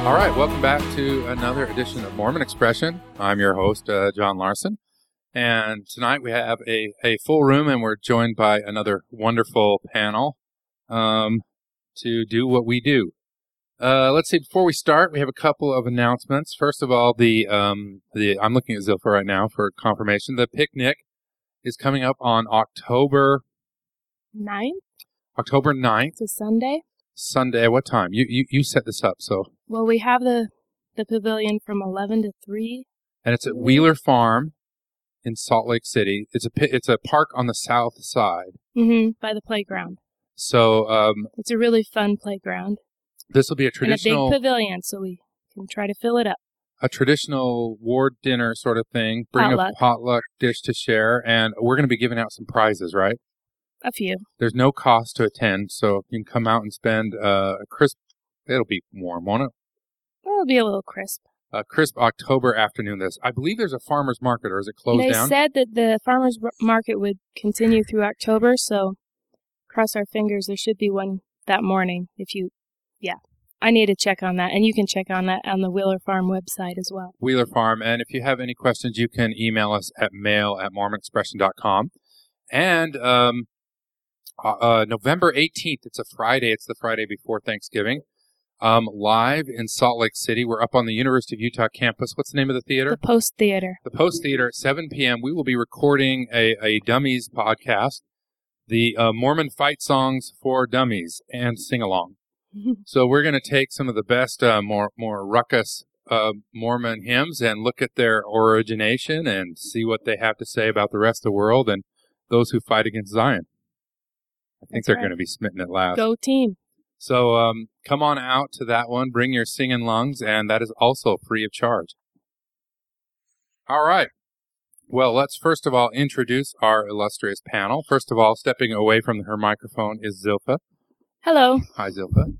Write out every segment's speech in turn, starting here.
All right, welcome back to another edition of Mormon Expression. I'm your host, John Larson, and tonight we have a full room, and we're joined by another wonderful panel to do what we do. Let's see. Before we start, we have a couple of announcements. First of all, I'm looking at Zilpha right now for confirmation. The picnic is coming up on October 9th. October 9th. It's a Sunday. Sunday. What time? You set this up, so. Well, we have the pavilion from 11 to 3. And it's at Wheeler Farm in Salt Lake City. It's a park on the south side. Mm-hmm. By the playground. So it's a really fun playground. This will be a traditional... And a big pavilion, so we can try to fill it up. A traditional ward dinner sort of thing. Bring Potluck. a potluck dish to share. And we're going to be giving out some prizes, right? A few. There's no cost to attend, so you can come out and spend a crisp... It'll be warm, won't it? It'll be a little crisp. A crisp October afternoon. I believe there's a farmer's market, or is it closed down? They said that the farmer's market would continue through October, so cross our fingers, there should be one that morning. I need to check on that, and you can check on that on the Wheeler Farm website as well. Wheeler Farm, and if you have any questions, you can email us at mail@mormonexpression.com. And November 18th, it's a Friday, it's the Friday before Thanksgiving, live in Salt Lake City. We're up on the University of Utah campus. What's the name of the theater? The Post Theater. The Post Theater at 7 p.m. We will be recording a Dummies podcast, the Mormon Fight Songs for Dummies, and sing-along. So we're going to take some of the best, more ruckus Mormon hymns and look at their origination and see what they have to say about the rest of the world and those who fight against Zion. I think they're going to be smitten at last. Go team. So come on out to that one. Bring your singing lungs, and that is also free of charge. All right. Well, let's first of all introduce our illustrious panel. First of all, stepping away from her microphone is Zilpha. Hello. Hi, Zilpha.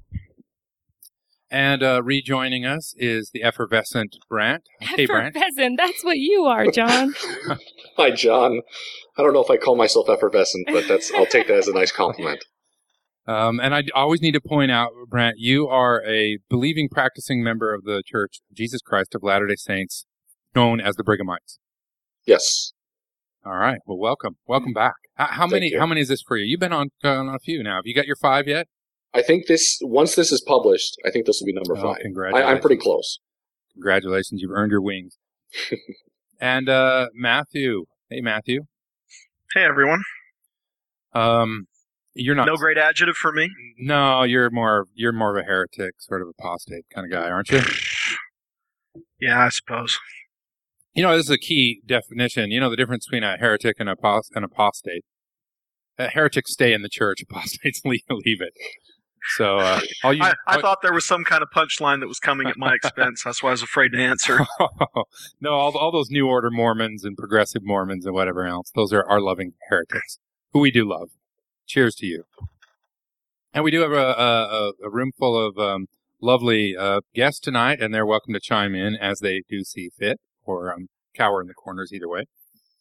And rejoining us is the effervescent Brant. Hey, Brant. Effervescent, that's what you are, John. Hi, John. I don't know if I call myself effervescent, but I'll take that as a nice compliment. And I always need to point out, Brant, you are a believing, practicing member of the Church of Jesus Christ of Latter-day Saints, known as the Brighamites. Yes. All right. Well, welcome. Welcome back. How many is this for you? You've been on a few now. Have you got your 5 yet? I think once this is published, I think this will be number 5. Congratulations. I'm pretty close. Congratulations. You've earned your wings. And Matthew. Hey, Matthew. Hey, everyone. You're not... No great adjective for me? No, you're more of a heretic, sort of apostate kind of guy, aren't you? Yeah, I suppose. You know, this is a key definition. You know the difference between a heretic and an apostate. Heretics stay in the church, apostates leave it. So I thought there was some kind of punchline that was coming at my expense. That's why I was afraid to answer. No, all those New Order Mormons and progressive Mormons and whatever else, those are our loving heretics, who we do love. Cheers to you. And we do have a room full of lovely guests tonight, and they're welcome to chime in as they do see fit, or cower in the corners either way.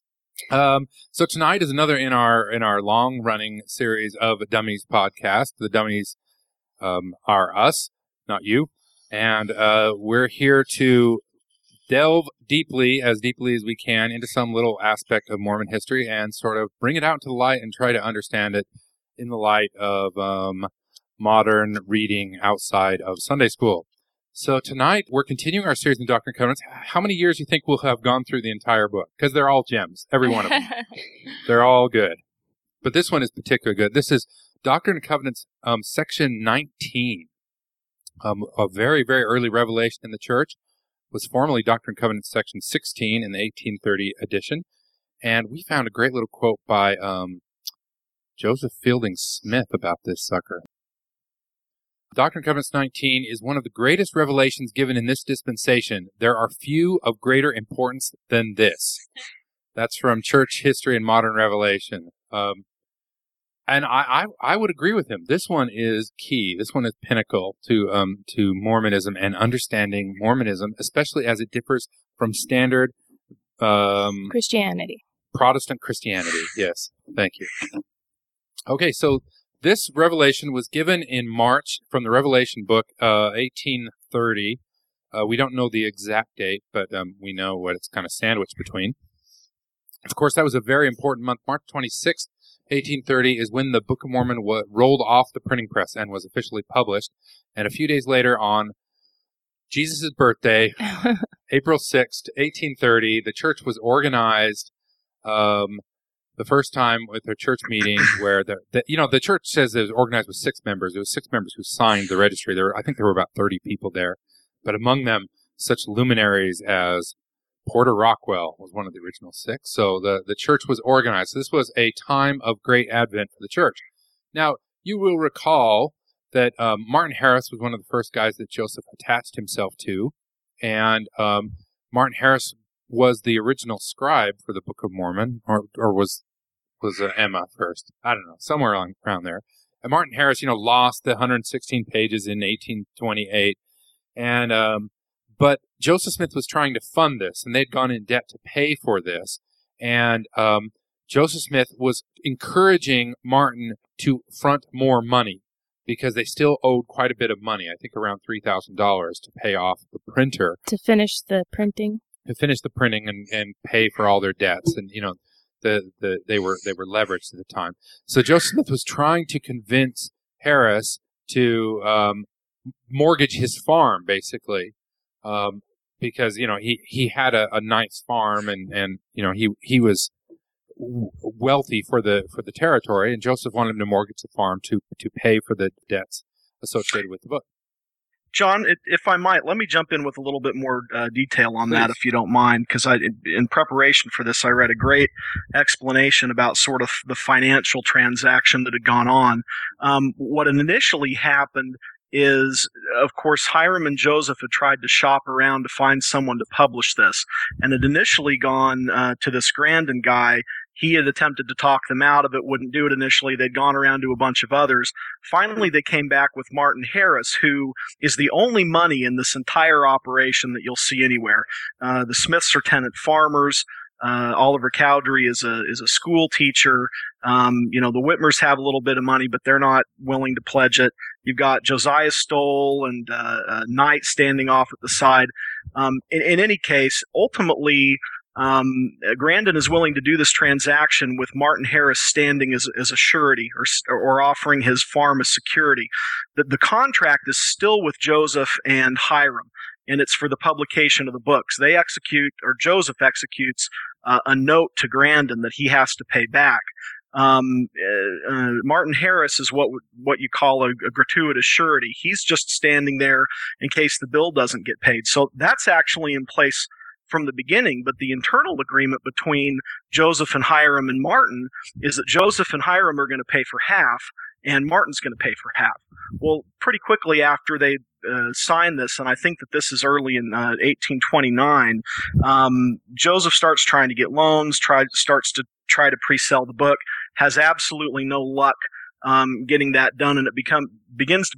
So tonight is another in our long-running series of Dummies podcast. The Dummies are us, not you. And we're here to delve deeply as we can into some little aspect of Mormon history and sort of bring it out into the light and try to understand it in the light of modern reading outside of Sunday school. So tonight, we're continuing our series in Doctrine and Covenants. How many years do you think we'll have gone through the entire book? Because they're all gems, every one of them. They're all good. But this one is particularly good. This is Doctrine and Covenants, section 19. A very, very early revelation in the church. Was formerly Doctrine and Covenants, section 16 in the 1830 edition. And we found a great little quote by Joseph Fielding Smith about this sucker. Doctrine and Covenants 19 is one of the greatest revelations given in this dispensation. There are few of greater importance than this. That's from Church History and Modern Revelation. And I would agree with him. This one is key. This one is pinnacle to Mormonism and understanding Mormonism, especially as it differs from standard Christianity. Protestant Christianity. Yes. Thank you. Okay, so this revelation was given in March from the Revelation book, 1830, We don't know the exact date, but we know what it's kind of sandwiched between. Of course, that was a very important month. March 26th, 1830 is when the Book of Mormon rolled off the printing press and was officially published. And a few days later, on Jesus' birthday, April 6th, 1830, the church was organized the first time with a church meeting where the church says it was organized with 6 members. It was 6 members who signed the registry. I think there were about 30 people there, but among them, such luminaries as Porter Rockwell was one of the original 6. So the church was organized. So this was a time of great advent for the church. Now, you will recall that Martin Harris was one of the first guys that Joseph attached himself to, and Martin Harris was the original scribe for the Book of Mormon, or was Emma first? I don't know, somewhere around there. And Martin Harris, lost the 116 pages in 1828, and but Joseph Smith was trying to fund this, and they'd gone in debt to pay for this, and Joseph Smith was encouraging Martin to front more money, because they still owed quite a bit of money, I think around $3,000 to pay off the printer. To finish the printing? To finish the printing and pay for all their debts. And, they were leveraged at the time. So Joseph Smith was trying to convince Harris to mortgage his farm, basically, because, he had a nice farm and he was wealthy for the territory, and Joseph wanted him to mortgage the farm to pay for the debts associated with the book. John, if I might, let me jump in with a little bit more detail on that, if you don't mind, because in preparation for this, I read a great explanation about sort of the financial transaction that had gone on. What initially happened is, of course, Hiram and Joseph had tried to shop around to find someone to publish this, and had initially gone to this Grandin guy. He had attempted to talk them out of it, wouldn't do it initially. They'd gone around to a bunch of others. Finally, they came back with Martin Harris, who is the only money in this entire operation that you'll see anywhere. The Smiths are tenant farmers. Oliver Cowdery is a school teacher. The Whitmers have a little bit of money, but they're not willing to pledge it. You've got Josiah Stoll and Knight standing off at the side. In any case, ultimately, Grandin is willing to do this transaction with Martin Harris standing as a surety or offering his farm as security. The contract is still with Joseph and Hiram, and it's for the publication of the books. They execute, or Joseph executes, a note to Grandin that he has to pay back. Martin Harris is what you call a gratuitous surety. He's just standing there in case the bill doesn't get paid. So that's actually in place from the beginning, but the internal agreement between Joseph and Hiram and Martin is that Joseph and Hiram are going to pay for half, and Martin's going to pay for half. Well, pretty quickly after they sign this, and I think that this is early in 1829, Joseph starts trying to get loans, starts to try to pre-sell the book, has absolutely no luck getting that done, and it begins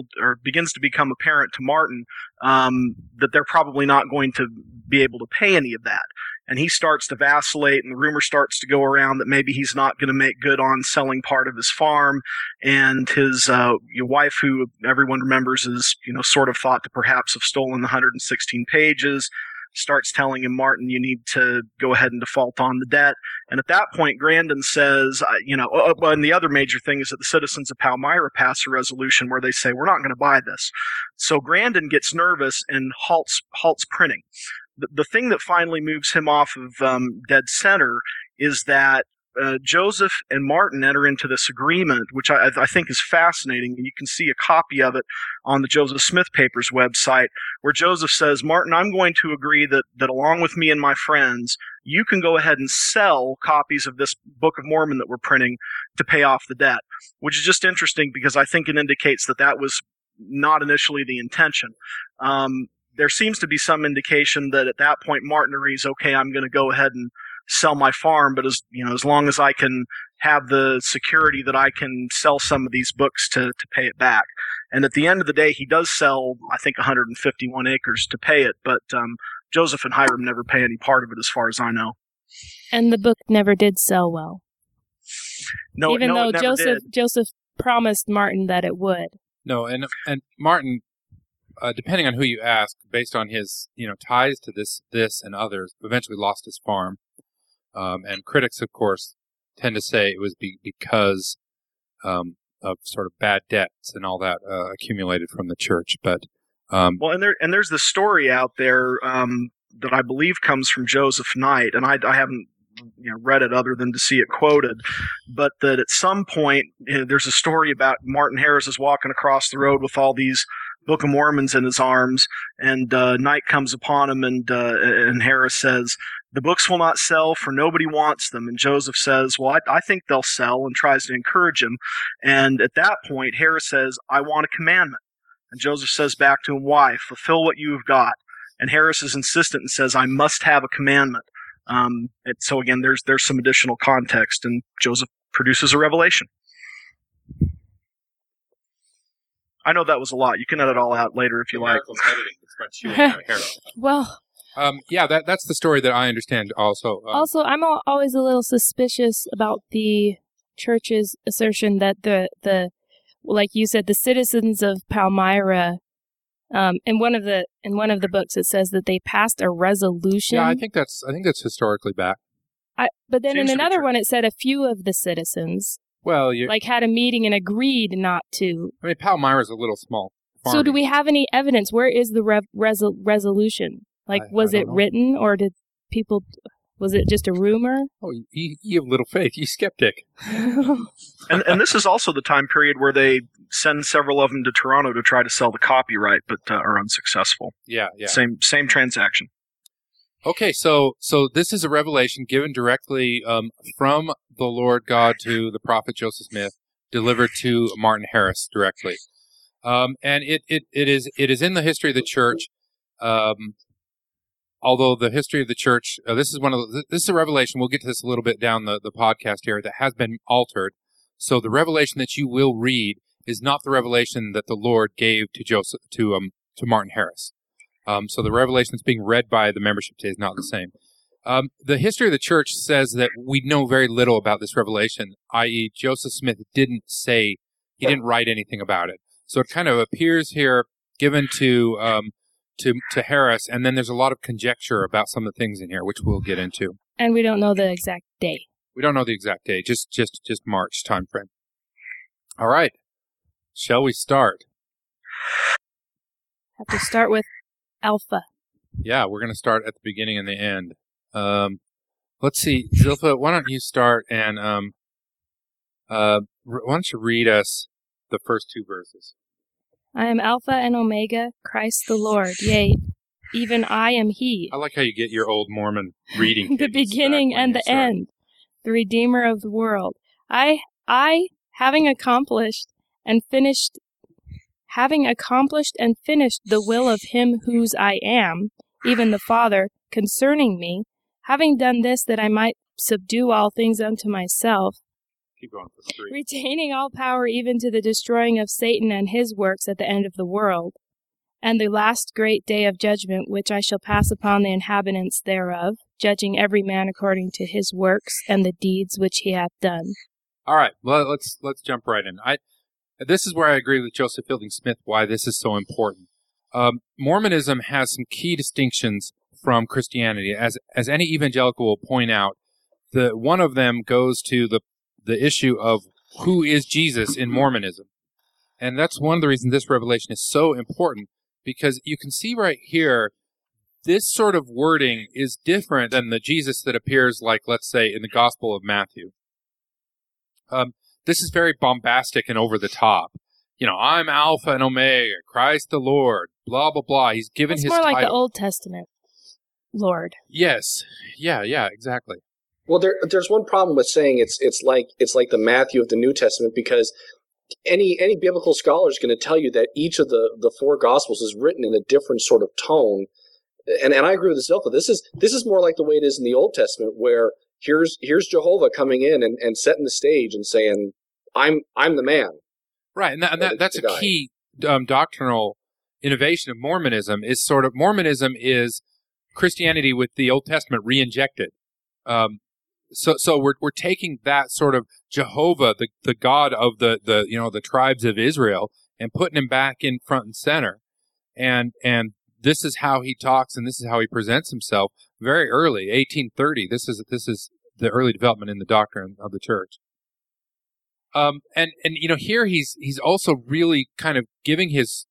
to become apparent to Martin that they're probably not going to be able to pay any of that. And he starts to vacillate, and the rumor starts to go around that maybe he's not going to make good on selling part of his farm. And his wife, who everyone remembers is sort of thought to perhaps have stolen the 116 pages, starts telling him, Martin, you need to go ahead and default on the debt. And at that point, Grandin says, and the other major thing is that the citizens of Palmyra pass a resolution where they say, we're not going to buy this. So Grandin gets nervous and halts printing. The thing that finally moves him off of dead center is that Joseph and Martin enter into this agreement, which I think is fascinating. And you can see a copy of it on the Joseph Smith Papers website, where Joseph says, Martin, I'm going to agree that along with me and my friends, you can go ahead and sell copies of this Book of Mormon that we're printing to pay off the debt, which is just interesting because I think it indicates that was not initially the intention. There seems to be some indication that at that point Martin agrees, okay, I'm going to go ahead and sell my farm, but as long as I can have the security that I can sell some of these books to pay it back. And at the end of the day, he does sell, I think, 151 acres to pay it, but Joseph and Hiram never pay any part of it as far as I know. And the book never did sell well. Even though Joseph promised Martin that it would. No, and Martin depending on who you ask, based on his ties to this and others, eventually lost his farm. And critics, of course, tend to say it was because of sort of bad debts and all that accumulated from the church. But well, and there's this story out there that I believe comes from Joseph Knight, and I haven't read it other than to see it quoted, but that at some point there's a story about Martin Harris is walking across the road with all these Book of Mormons in his arms, and Knight comes upon him, and Harris says, "The books will not sell, for nobody wants them." And Joseph says, "Well, I think they'll sell," and tries to encourage him. And at that point, Harris says, "I want a commandment." And Joseph says back to him, "Why? Fulfill what you have got." And Harris is insistent and says, "I must have a commandment." So again, there's some additional context, and Joseph produces a revelation. I know that was a lot. You can edit it all out later if you like. Well, yeah, that's the story that I understand also. Also, I'm always a little suspicious about the church's assertion that the like you said, the citizens of Palmyra, in one of the books it says that they passed a resolution. Yeah, I think that's historically back. But then in another one it said a few of the citizens had a meeting and agreed not to. I mean, Palmyra's a little small farm. So do we have any evidence? Where is the resolution? Was it written, or did people? Was it just a rumor? Oh, you have little faith. You skeptic. and this is also the time period where they send several of them to Toronto to try to sell the copyright, but are unsuccessful. Yeah. Same transaction. Okay, so this is a revelation given directly from the Lord God to the prophet Joseph Smith, delivered to Martin Harris directly, and it is in the history of the church. Although the history of the church, this is a revelation. We'll get to this a little bit down the podcast here, that has been altered. So the revelation that you will read is not the revelation that the Lord gave to Martin Harris. So the revelation that's being read by the membership today is not the same. The history of the church says that we know very little about this revelation, i.e. Joseph Smith didn't write anything about it. So it kind of appears here given to Harris, and then there's a lot of conjecture about some of the things in here, which we'll get into. And we don't know the exact day. We don't know the exact day, just March time frame. All right. Shall we start? Have to start with Alpha. Yeah, we're going to start at the beginning and the end. Let's see, Zilpha, why don't you start, and why don't you read us the first two verses? I am Alpha and Omega, Christ the Lord. Yea, even I am He. I like how you get your old Mormon reading. The beginning and the end, the Redeemer of the world. I, having accomplished and finished the will of Him whose I am, even the Father, concerning me, having done this that I might subdue all things unto myself, keep going for 3. Retaining all power even to the destroying of Satan and his works at the end of the world, and the last great day of judgment, which I shall pass upon the inhabitants thereof, judging every man according to his works and the deeds which he hath done. All right, well, let's jump right in. This is where I agree with Joseph Fielding Smith, why this is so important. Mormonism has some key distinctions from Christianity, as any evangelical will point out. One of them goes to the issue of who is Jesus in Mormonism. And that's one of the reasons this revelation is so important, because you can see right here, this sort of wording is different than the Jesus that appears, like, let's say, in the Gospel of Matthew. This is very bombastic and over the top. I'm Alpha and Omega, Christ the Lord, blah, blah, blah. He's given his title. It's more like the Old Testament Lord. Yes. Yeah, exactly. Well, there's one problem with saying it's like the Matthew of the New Testament, because any biblical scholar is going to tell you that each of the four Gospels is written in a different sort of tone, and I agree with Zilpha. This is more like the way it is in the Old Testament, where here's Jehovah coming in and setting the stage and saying, I'm the man. Right, and that's a key doctrinal innovation of Mormonism. Mormonism is Christianity with the Old Testament re-injected. So we're taking that sort of Jehovah, the God of the tribes of Israel, and putting him back in front and center. and this is how he talks, and this is how he presents himself very early, 1830. This is the early development in the doctrine of the church. And here he's also really kind of giving his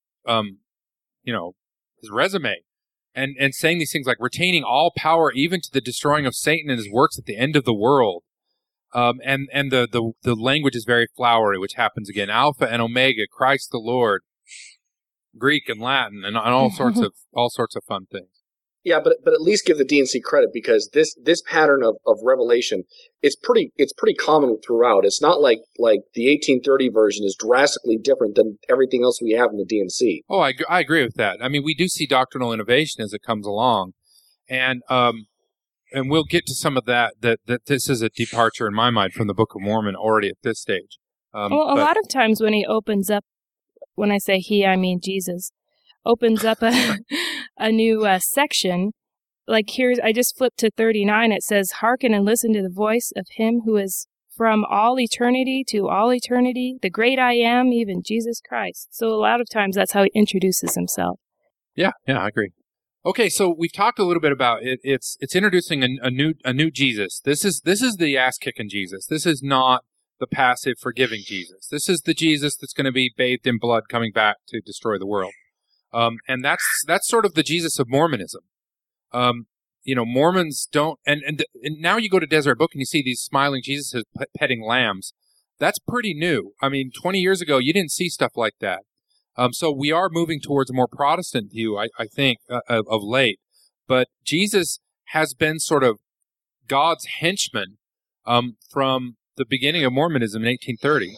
his resume and saying these things like retaining all power even to the destroying of Satan and his works at the end of the world. And the language is very flowery, which happens again. Alpha and Omega, Christ the Lord, Greek and Latin, and all sorts of fun things. Yeah, but at least give the D&C credit, because this pattern of revelation is pretty common throughout. It's not like the 1830 version is drastically different than everything else we have in the D&C. Oh, I agree with that. I mean, we do see doctrinal innovation as it comes along, and we'll get to some of that this is a departure in my mind from the Book of Mormon already at this stage. A lot of times when he opens up, when I say he, I mean Jesus, opens up a new section. Like I just flipped to 39. It says, "Hearken and listen to the voice of him who is from all eternity to all eternity, the great I am, even Jesus Christ." So a lot of times that's how he introduces himself. Yeah, I agree. Okay, so we've talked a little bit about it. It's introducing a new Jesus. This is the ass-kicking Jesus. This is not the passive, forgiving Jesus. This is the Jesus that's going to be bathed in blood, coming back to destroy the world. And that's sort of the Jesus of Mormonism. Mormons don't, and now you go to Desert Book and you see these smiling Jesuses petting lambs. That's pretty new. I mean, 20 years ago, you didn't see stuff like that. So we are moving towards a more Protestant view, I think, of late. But Jesus has been sort of God's henchman from the beginning of Mormonism in 1830.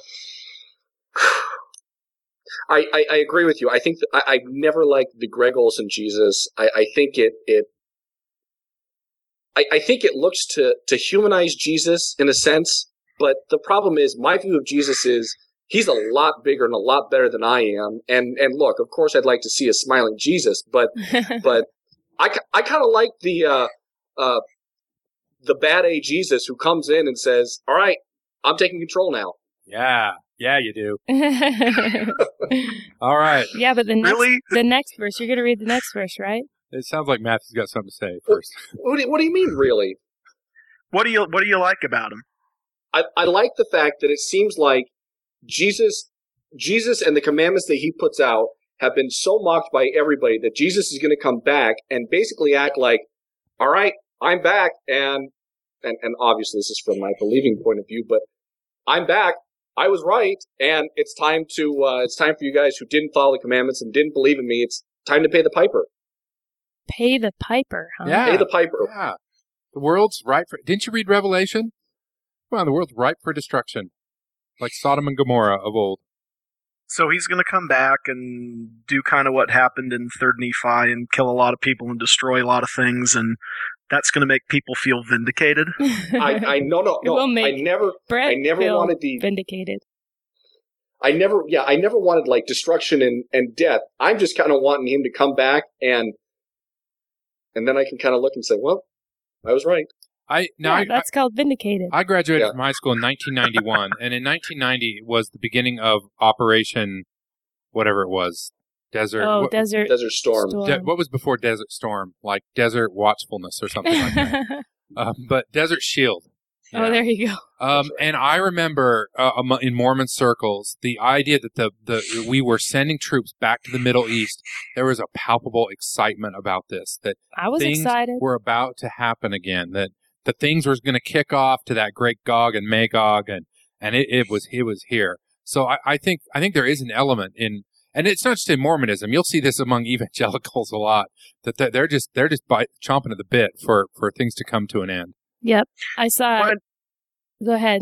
I agree with you. I think I've never liked the Greg Olson Jesus. I think I think it looks to humanize Jesus in a sense, but the problem is my view of Jesus is he's a lot bigger and a lot better than I am. And look, of course, I'd like to see a smiling Jesus, but I kind of like the bad A Jesus who comes in and says, "All right, I'm taking control now." Yeah, you do. All right. Yeah, but the next verse, you're going to read the next verse, right? It sounds like Matthew's got something to say first. What do you mean, really? What do you like about him? I like the fact that it seems like Jesus and the commandments that he puts out have been so mocked by everybody that Jesus is going to come back and basically act like, "All right, I'm back," and obviously this is from my believing point of view, but I'm back. I was right, and it's time for you guys who didn't follow the commandments and didn't believe in me. It's time to pay the piper. Pay the piper, huh? Yeah. Pay the piper. Yeah. The world's ripe for... Didn't you read Revelation? Well, the world's ripe for destruction, like Sodom and Gomorrah of old. So he's going to come back and do kind of what happened in 3rd Nephi and kill a lot of people and destroy a lot of things, and that's going to make people feel vindicated. I no. I never wanted the vindicated. I never wanted like destruction and death. I'm just kind of wanting him to come back and then I can kind of look and say, well, I was right. That's called vindicated. I graduated from high school in 1991, and in 1990 was the beginning of Operation, whatever it was, Desert. Desert Storm. What was before Desert Storm? Like Desert Watchfulness or something like that. But Desert Shield. Yeah. Oh, there you go. And I remember in Mormon circles, the idea that we were sending troops back to the Middle East, there was a palpable excitement about this, that I was things excited. were about to happen again, that the things were going to kick off to that great Gog and Magog, and it was here. So I think there is an element in, and it's not just in Mormonism. You'll see this among evangelicals a lot, that they're just chomping at the bit for things to come to an end. Yep. I saw... Go ahead.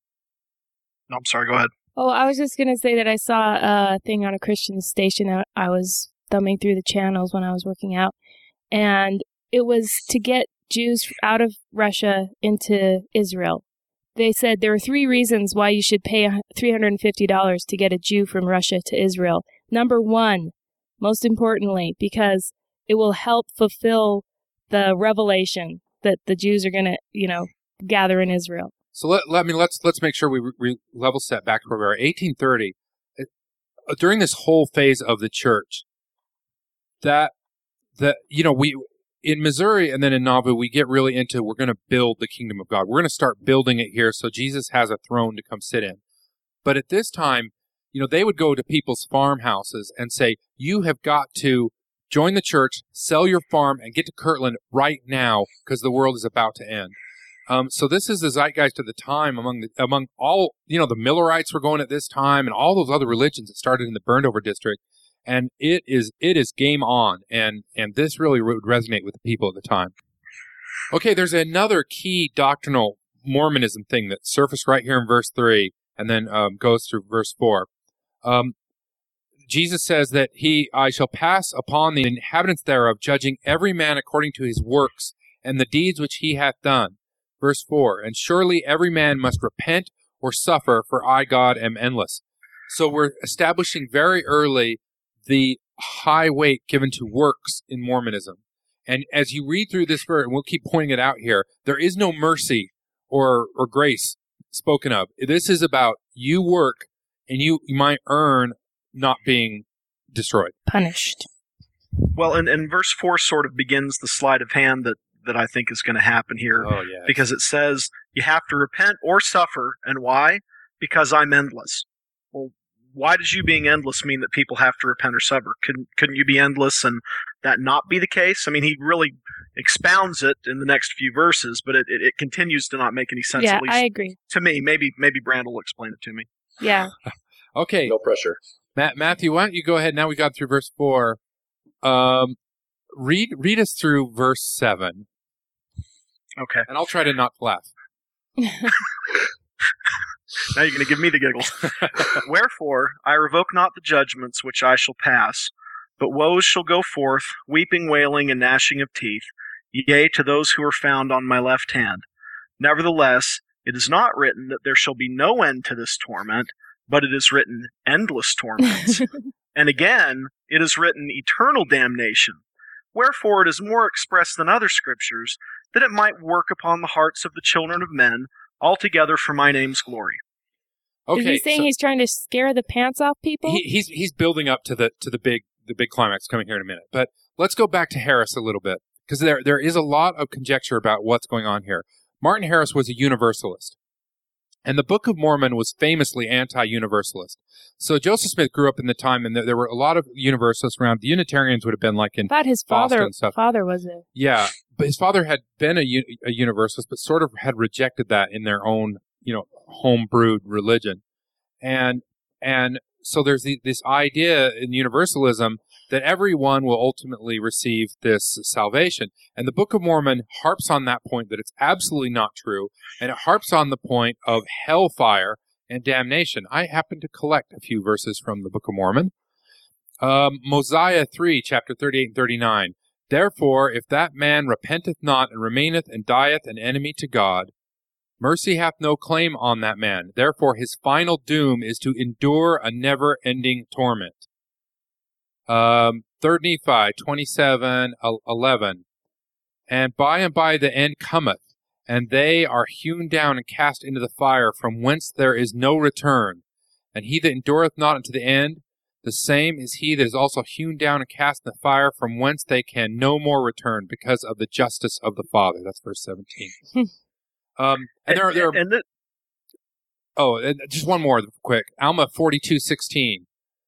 No, I'm sorry. Go ahead. Oh, I was just going to say that I saw a thing on a Christian station. I was thumbing through the channels when I was working out, and it was to get Jews out of Russia into Israel. They said there are 3 reasons why you should pay $350 to get a Jew from Russia to Israel. Number 1, most importantly, because it will help fulfill the revelation that the Jews are going to, gather in Israel. So let's make sure we level set back to where we are. 1830, during this whole phase of the church, we in Missouri and then in Nauvoo, we get really into, we're going to build the kingdom of God. We're going to start building it here so Jesus has a throne to come sit in. But at this time, they would go to people's farmhouses and say, you have got to join the church, sell your farm, and get to Kirtland right now because the world is about to end. So this is the zeitgeist of the time among all, the Millerites were going at this time and all those other religions that started in the burned over district. And it is game on. And this really would resonate with the people at the time. Okay, there's another key doctrinal Mormonism thing that surfaced right here in verse 3 and then goes through verse 4. Jesus says that I shall pass upon the inhabitants thereof, judging every man according to his works and the deeds which he hath done. Verse 4, and surely every man must repent or suffer, for I, God, am endless. So we're establishing very early the high weight given to works in Mormonism. And as you read through this verse, and we'll keep pointing it out here, there is no mercy or grace spoken of. This is about you work and you might earn not being destroyed. Punished. Well, and verse 4 sort of begins the sleight of hand that I think is going to happen here. Oh, yeah. Because it says you have to repent or suffer. And why? Because I'm endless. Well, why does you being endless mean that people have to repent or suffer? Couldn't you be endless and that not be the case? I mean, he really expounds it in the next few verses, but it continues to not make any sense. Yeah, at least I agree. To me, maybe Brand will explain it to me. Yeah. Okay. No pressure. Matthew, why don't you go ahead? Now we got through verse 4. Read us through verse 7. Okay. And I'll try to not laugh. Now you're going to give me the giggles. Wherefore, I revoke not the judgments which I shall pass, but woes shall go forth, weeping, wailing, and gnashing of teeth, yea, to those who are found on my left hand. Nevertheless, it is not written that there shall be no end to this torment, but it is written endless torments. And again, it is written eternal damnation. Wherefore it is more expressed than other scriptures, that it might work upon the hearts of the children of men, altogether for my name's glory. Okay, is he saying he's trying to scare the pants off people? He's building up to the big climax coming here in a minute. But let's go back to Harris a little bit, because there is a lot of conjecture about what's going on here. Martin Harris was a Universalist, and the Book of Mormon was famously anti-Universalist. So Joseph Smith grew up in the time, and there were a lot of Universalists around. The Unitarians would have been like in I thought his Boston and stuff. father was a... Yeah, but his father had been a Universalist, but sort of had rejected that in their own, home-brewed religion. And so there's this idea in Universalism that everyone will ultimately receive this salvation. And the Book of Mormon harps on that point, that it's absolutely not true. And it harps on the point of hellfire and damnation. I happen to collect a few verses from the Book of Mormon. Mosiah 3, chapter 38 and 39. Therefore, if that man repenteth not and remaineth and dieth an enemy to God, mercy hath no claim on that man. Therefore, his final doom is to endure a never-ending torment. 3 Nephi 27:11. And by the end cometh, and they are hewn down and cast into the fire, from whence there is no return. And he that endureth not unto the end, the same is he that is also hewn down and cast in the fire, from whence they can no more return, because of the justice of the Father. That's verse 17. And just one more quick. Alma 42:16.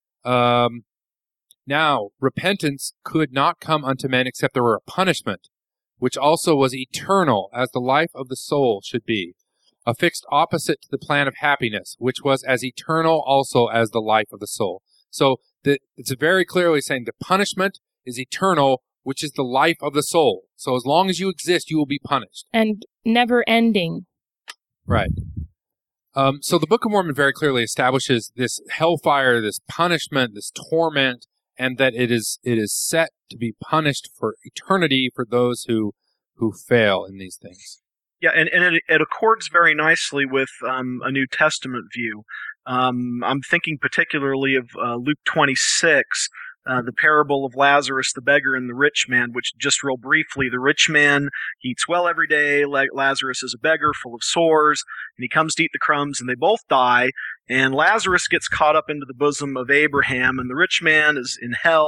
Now, repentance could not come unto men except there were a punishment, which also was eternal, as the life of the soul should be, a fixed opposite to the plan of happiness, which was as eternal also as the life of the soul. So it's very clearly saying the punishment is eternal, which is the life of the soul. So as long as you exist, you will be punished. And never ending. Right. So the Book of Mormon very clearly establishes this hellfire, this punishment, this torment, and that it is set to be punished for eternity for those who fail in these things. Yeah, and it accords very nicely with a New Testament view. I'm thinking particularly of Luke 26, the parable of Lazarus, the beggar, and the rich man, which just real briefly, the rich man eats well every day. Lazarus is a beggar full of sores, and he comes to eat the crumbs, and they both die. And Lazarus gets caught up into the bosom of Abraham, and the rich man is in hell,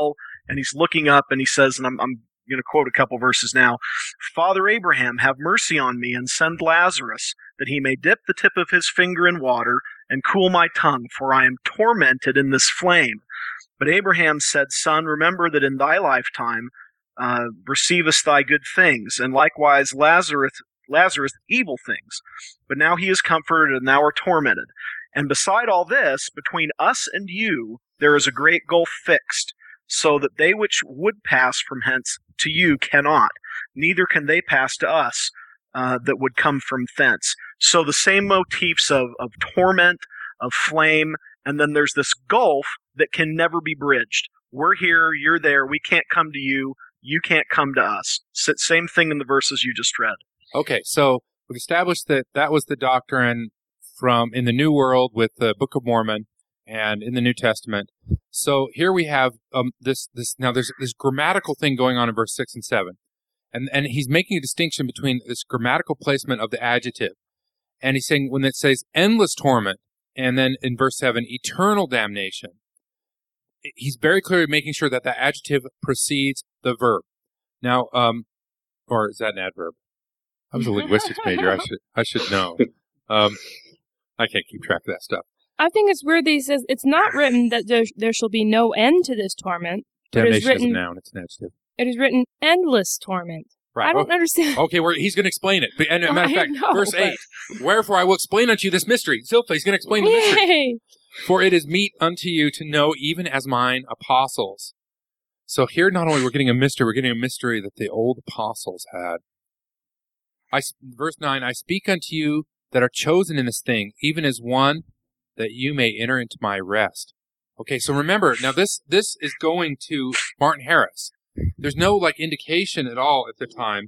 and he's looking up and he says, and I'm going to quote a couple verses now, "Father Abraham, have mercy on me and send Lazarus, that he may dip the tip of his finger in water and cool my tongue, for I am tormented in this flame." But Abraham said, "Son, remember that in thy lifetime receivest thy good things, and likewise Lazarus evil things. But now he is comforted, and thou art tormented. And beside all this, between us and you, there is a great gulf fixed, so that they which would pass from hence to you cannot, neither can they pass to us that would come from thence." So the same motifs of torment, of flame, and then there's this gulf that can never be bridged. We're here, you're there, we can't come to you, you can't come to us. Same thing in the verses you just read. Okay, so we've established that that was the doctrine from in the New World with the Book of Mormon and in the New Testament. So here we have this. Now there's this grammatical thing going on in verse 6 and 7, and he's making a distinction between this grammatical placement of the adjective, and he's saying when it says endless torment, and then in verse 7 eternal damnation, he's very clearly making sure that the adjective precedes the verb. Now, or is that an adverb? I was a linguistics major. I should know. I can't keep track of that stuff. I think it's weird that he says it's not written that there shall be no end to this torment. Damnation is a noun. It's an adjective. It is written endless torment. Right. I don't understand. Okay, he's going to explain it. And as a matter of fact, verse 8, "Wherefore I will explain unto you this mystery." Zilpha, he's going to explain the mystery. Yay! "For it is meet unto you to know, even as mine apostles." So here, not only we're getting a mystery, we're getting a mystery that the old apostles had. Verse 9, "I speak unto you that are chosen in this thing, even as one, that you may enter into my rest." Okay, so remember, now this is going to Martin Harris. There's no indication at all at the time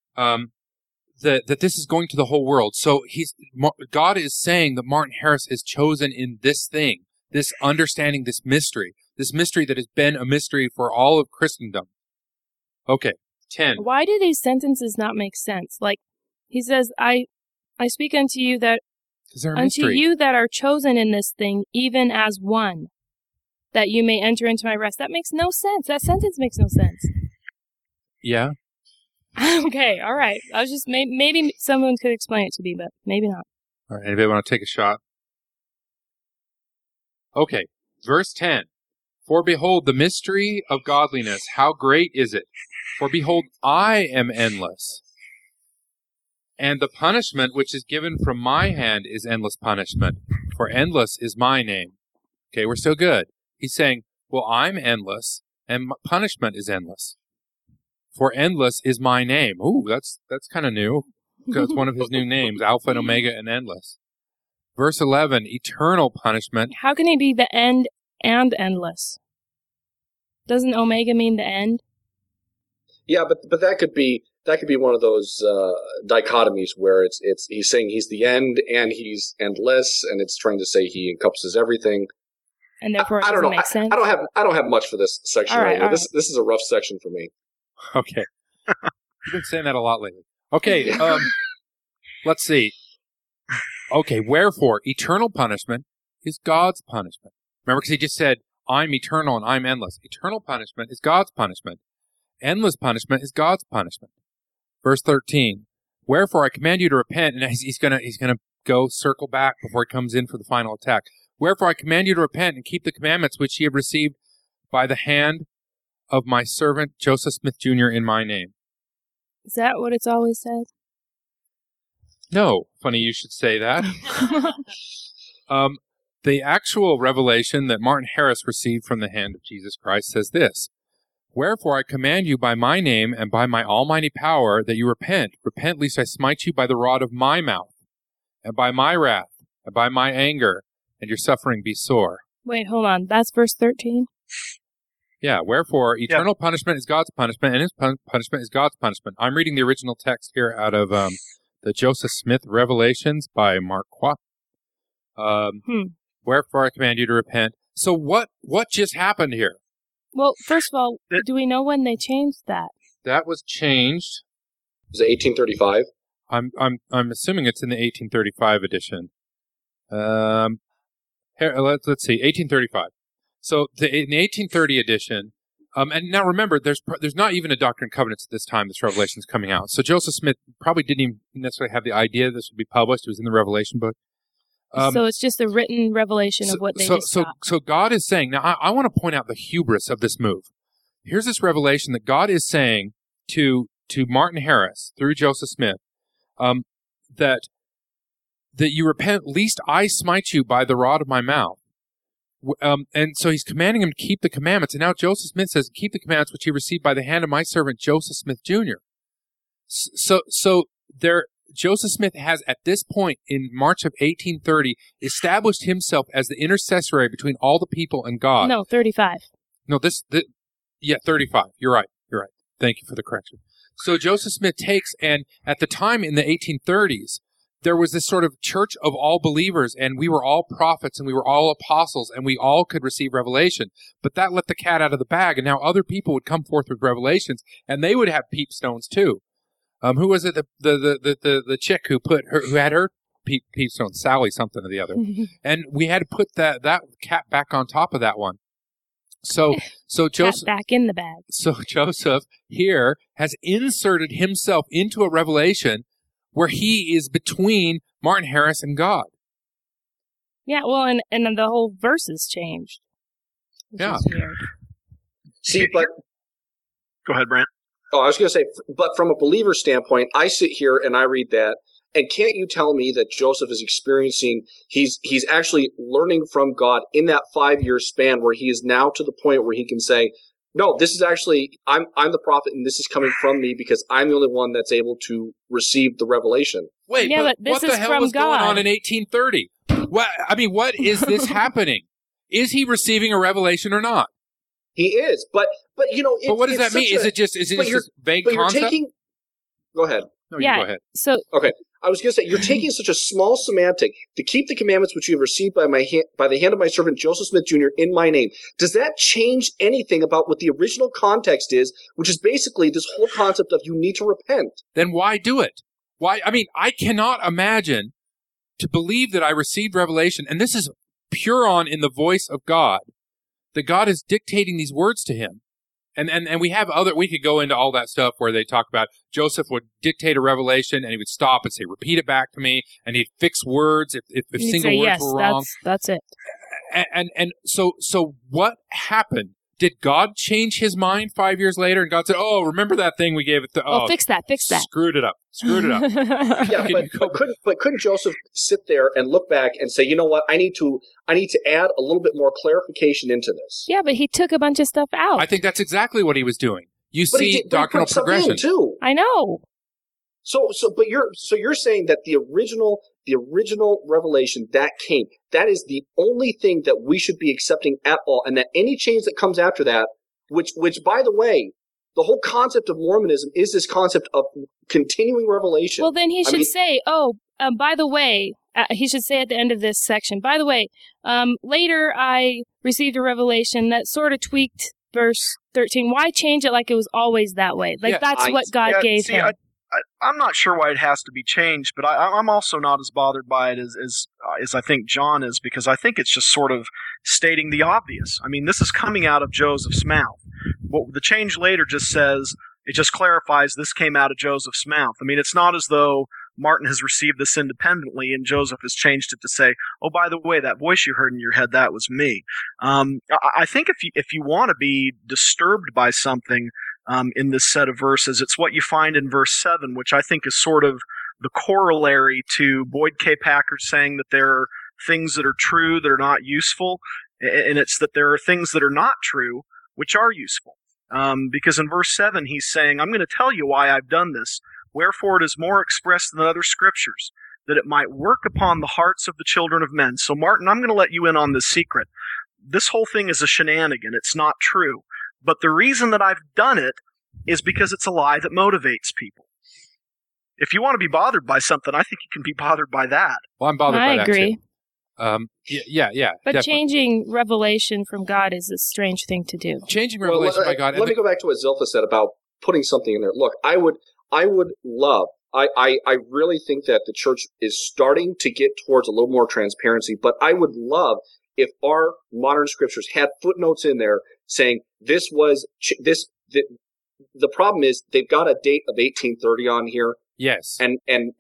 that this is going to the whole world. So God is saying that Martin Harris is chosen in this thing, this understanding, this mystery that has been a mystery for all of Christendom. Okay, 10. Why do these sentences not make sense? He says, I speak unto you that you that are chosen in this thing, even as one, that you may enter into my rest. That makes no sense. That sentence makes no sense. Yeah. Okay, all right. I was just maybe someone could explain it to me, but maybe not. All right, anybody want to take a shot? Okay, verse 10. "For behold, the mystery of godliness, how great is it? For behold, I am endless. And the punishment which is given from my hand is endless punishment, for endless is my name." Okay, we're still good. He's saying, well, I'm endless, and punishment is endless. For endless is my name. Ooh, that's kind of new. That's one of his new names, Alpha and Omega and Endless. Verse 11, eternal punishment. How can he be the end and endless? Doesn't Omega mean the end? Yeah, but that could be one of those dichotomies where he's saying he's the end and he's endless, and it's trying to say he encompasses everything. And therefore, it doesn't make sense. I don't have much for this section right here. This is a rough section for me. Okay, you've been saying that a lot lately. Okay, let's see. Okay, wherefore eternal punishment is God's punishment. Remember, because he just said, "I'm eternal and I'm endless." Eternal punishment is God's punishment. Endless punishment is God's punishment. Verse 13, wherefore I command you to repent, and he's gonna go circle back before he comes in for the final attack. Wherefore I command you to repent and keep the commandments which ye have received by the hand of my servant Joseph Smith Jr. in my name. Is that what it's always said? No, funny you should say that. The actual revelation that Martin Harris received from the hand of Jesus Christ says this: wherefore I command you by my name and by my almighty power that you repent. Repent, lest I smite you by the rod of my mouth, and by my wrath, and by my anger, and your suffering be sore. Wait, hold on. That's verse 13? Yeah, wherefore eternal punishment is God's punishment, and his punishment is God's punishment. I'm reading the original text here out of the Joseph Smith Revelations by Mark Qua. Wherefore I command you to repent. So what just happened here? Well, first of all, do we know when they changed that? That was changed. Was it 1835? I'm assuming it's in the 1835 edition. Here, let's see, 1835. So in the 1830 edition, And now remember, there's not even a Doctrine and Covenants at this time this Revelation is coming out. So Joseph Smith probably didn't even necessarily have the idea this would be published. It was in the Revelation book. So it's just a written revelation of what they just got. So God is saying, now I want to point out the hubris of this move. Here's this revelation that God is saying to Martin Harris through Joseph Smith, that you repent, lest I smite you by the rod of my mouth. And so he's commanding him to keep the commandments. And now Joseph Smith says, keep the commandments which he received by the hand of my servant Joseph Smith Jr. So Joseph Smith has, at this point in March of 1830, established himself as the intercessory between all the people and God. No, 35. No, 35. You're right. Thank you for the correction. So Joseph Smith takes, and at the time in the 1830s, there was this sort of church of all believers, and we were all prophets, and we were all apostles, and we all could receive revelation. But that let the cat out of the bag, and now other people would come forth with revelations, and they would have peepstones too. Who was it? The chick who had her peepstone, Sally something or the other, and we had to put that cat back on top of that one. So Joseph back in the bag. So Joseph here has inserted himself into a revelation where he is between Martin Harris and God. Yeah, well, and the whole verse has changed. Yeah. Weird. See, but go ahead, Brant. Oh, I was going to say, but from a believer standpoint, I sit here and I read that, and can't you tell me that Joseph is experiencing, he's actually learning from God in that 5-year span where he is now to the point where he can say, no, this is actually, I'm the prophet and this is coming from me because I'm the only one that's able to receive the revelation. Wait, yeah, but what the hell was going on in 1830? What is this happening? Is he receiving a revelation or not? He is, but you know, but what does that mean? Is it just this vague concept? Go ahead. No, you go ahead. So okay, I was going to say you're taking such a small semantic to keep the commandments which you have received by the hand of my servant Joseph Smith Jr. in my name. Does that change anything about what the original context is, which is basically this whole concept of you need to repent? Then why do it? Why? I mean, I cannot imagine to believe that I received revelation, and this is pure on in the voice of God, that God is dictating these words to him. And we could go into all that stuff where they talk about Joseph would dictate a revelation and he would stop and say, repeat it back to me. And he'd fix words if single words were wrong. That's it. And so what happened? Did God change his mind 5 years later? And God said, oh, remember that thing we gave it to, fix that. Screwed it up. Yeah, but couldn't Joseph sit there and look back and say, you know what, I need to add a little bit more clarification into this? Yeah, but he took a bunch of stuff out. I think that's exactly what he was doing. You see doctrinal progression too. I know. But you're saying that the original revelation that is the only thing that we should be accepting at all, and that any change that comes after that, which by the way, the whole concept of Mormonism is this concept of continuing revelation. Well, then he should say, by the way, he should say at the end of this section, by the way, later I received a revelation that sort of tweaked verse 13. Why change it like it was always that way? That's what God gave him. I'm not sure why it has to be changed, but I'm also not as bothered by it as I think John is, because I think it's just sort of stating the obvious. I mean, this is coming out of Joseph's mouth. What the change later just says, it just clarifies this came out of Joseph's mouth. I mean, it's not as though Martin has received this independently and Joseph has changed it to say, oh, by the way, that voice you heard in your head, that was me. I think if you want to be disturbed by something, in this set of verses, it's what you find in verse 7, which I think is sort of the corollary to Boyd K. Packer saying that there are things that are true that are not useful, and it's that there are things that are not true which are useful. Because in verse 7 he's saying, I'm going to tell you why I've done this, wherefore it is more expressed than other scriptures, that it might work upon the hearts of the children of men. So Martin, I'm going to let you in on this secret. This whole thing is a shenanigan. It's not true. But the reason that I've done it is because it's a lie that motivates people. If you want to be bothered by something, I think you can be bothered by that. Well, I'm bothered by that, agree. too. Yeah. But definitely. Changing revelation from God is a strange thing to do. Changing revelation by God. Let me go back to what Zilpha said about putting something in there. Look, I would love, I really think that the church is starting to get towards a little more transparency, but I would love if our modern scriptures had footnotes in there saying this was the problem is they've got a date of 1830 on here. Yes. And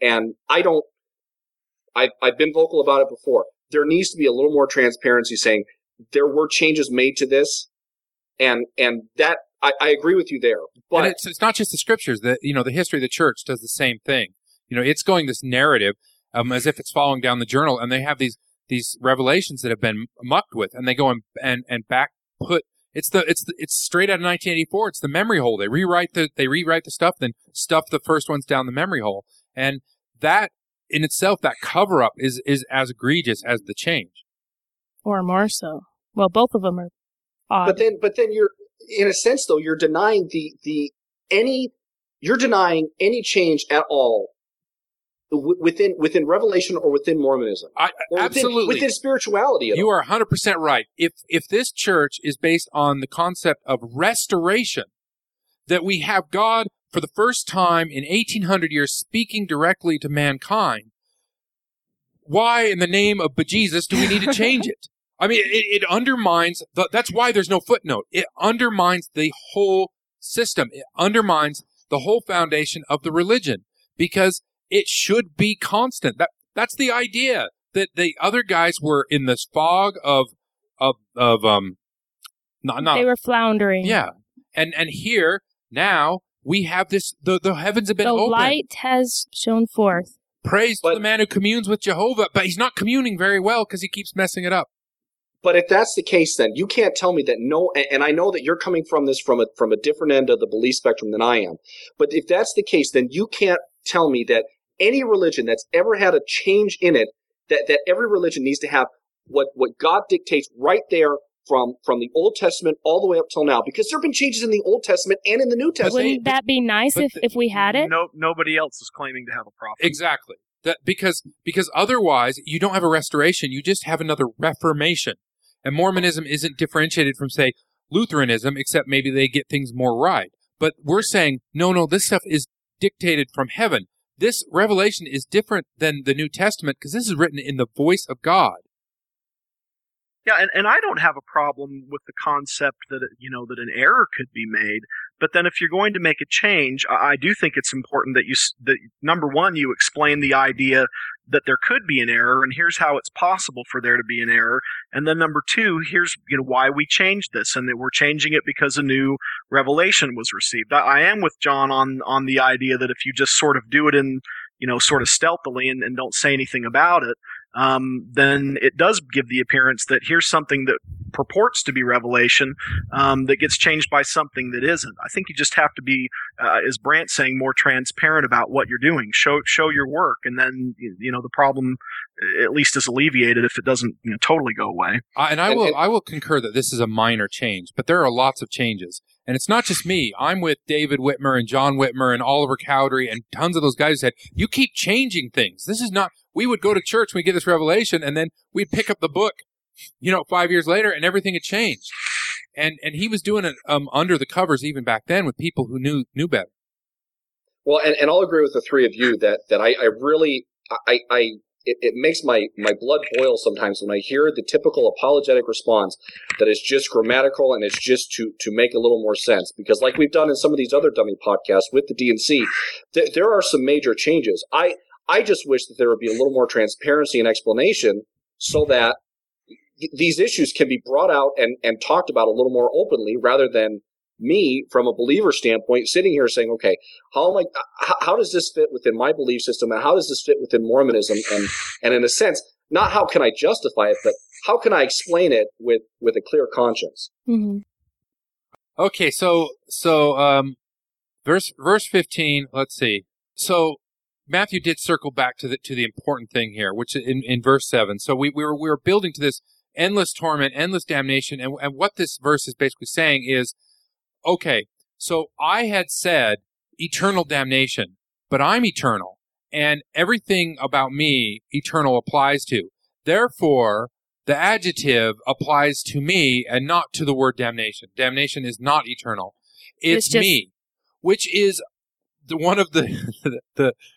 I've been vocal about it before. There needs to be a little more transparency saying there were changes made to this, and that I agree with you there. But and it's not just the scriptures. The history of the church does the same thing. It's going this narrative as if it's following down the journal, and they have these revelations that have been mucked with, and they go and back put. It's straight out of 1984. It's the memory hole. They rewrite the stuff, then stuff the first ones down the memory hole, and that in itself, that cover up is as egregious as the change, or more so. Well, both of them are odd. But then you're, in a sense, though, you're denying you're denying any change at all within Revelation or within Mormonism. Absolutely. Within spirituality. You are 100% right. If this church is based on the concept of restoration, that we have God for the first time in 1800 years speaking directly to mankind, why in the name of bejesus do we need to change it? I mean, it undermines, that's why there's no footnote. It undermines the whole system. It undermines the whole foundation of the religion, because it should be constant. That's the idea, that the other guys were in this fog of they were floundering. Yeah. And here, now, we have this, the heavens have been opened. The light has shone forth. Praise to the man who communes with Jehovah, but he's not communing very well because he keeps messing it up. But if that's the case, then you can't tell me that and I know that you're coming from this from a different end of the belief spectrum than I am. But if that's the case, then you can't tell me that any religion that's ever had a change in it, that every religion needs to have what God dictates right there from the Old Testament all the way up till now, because there have been changes in the Old Testament and in the New Testament. Wouldn't that be nice if we had it? No, nobody else is claiming to have a problem. Exactly. Because otherwise you don't have a restoration, you just have another reformation. And Mormonism isn't differentiated from, say, Lutheranism, except maybe they get things more right. But we're saying, no, this stuff is dictated from heaven. This revelation is different than the New Testament because this is written in the voice of God. Yeah, and I don't have a problem with the concept that that an error could be made. But then, if you're going to make a change, I do think it's important that number one, you explain the idea that there could be an error, and here's how it's possible for there to be an error. And then number two, here's why we changed this, and that we're changing it because a new revelation was received. I am with John on the idea that if you just sort of do it in sort of stealthily and don't say anything about it, then it does give the appearance that here's something that purports to be revelation that gets changed by something that isn't. I think you just have to be, as Brant's saying, more transparent about what you're doing. Show your work, and then the problem at least is alleviated if it doesn't totally go away. I will concur that this is a minor change, but there are lots of changes. And it's not just me. I'm with David Whitmer and John Whitmer and Oliver Cowdery and tons of those guys who said, you keep changing things. This is not, we would go to church when we get this revelation, and then we'd pick up the book, 5 years later, and everything had changed. And he was doing it under the covers even back then with people who knew better. Well, and I'll agree with the three of you that I really it makes my blood boil sometimes when I hear the typical apologetic response that is just grammatical and it's just to make a little more sense. Because like we've done in some of these other dummy podcasts with the D&C, there are some major changes. I just wish that there would be a little more transparency and explanation so that these issues can be brought out and talked about a little more openly, rather than me, from a believer standpoint, sitting here saying, okay, how does this fit within my belief system, and how does this fit within Mormonism? And in a sense, not how can I justify it, but how can I explain it with a clear conscience? Mm-hmm. Okay, so verse 15, let's see. So Matthew did circle back to the important thing here, which in verse 7. So we were building to this endless torment, endless damnation, and what this verse is basically saying is, okay, so I had said eternal damnation, but I'm eternal, and everything about me eternal applies to. Therefore, the adjective applies to me and not to the word damnation. Damnation is not eternal. It's me, which is one of the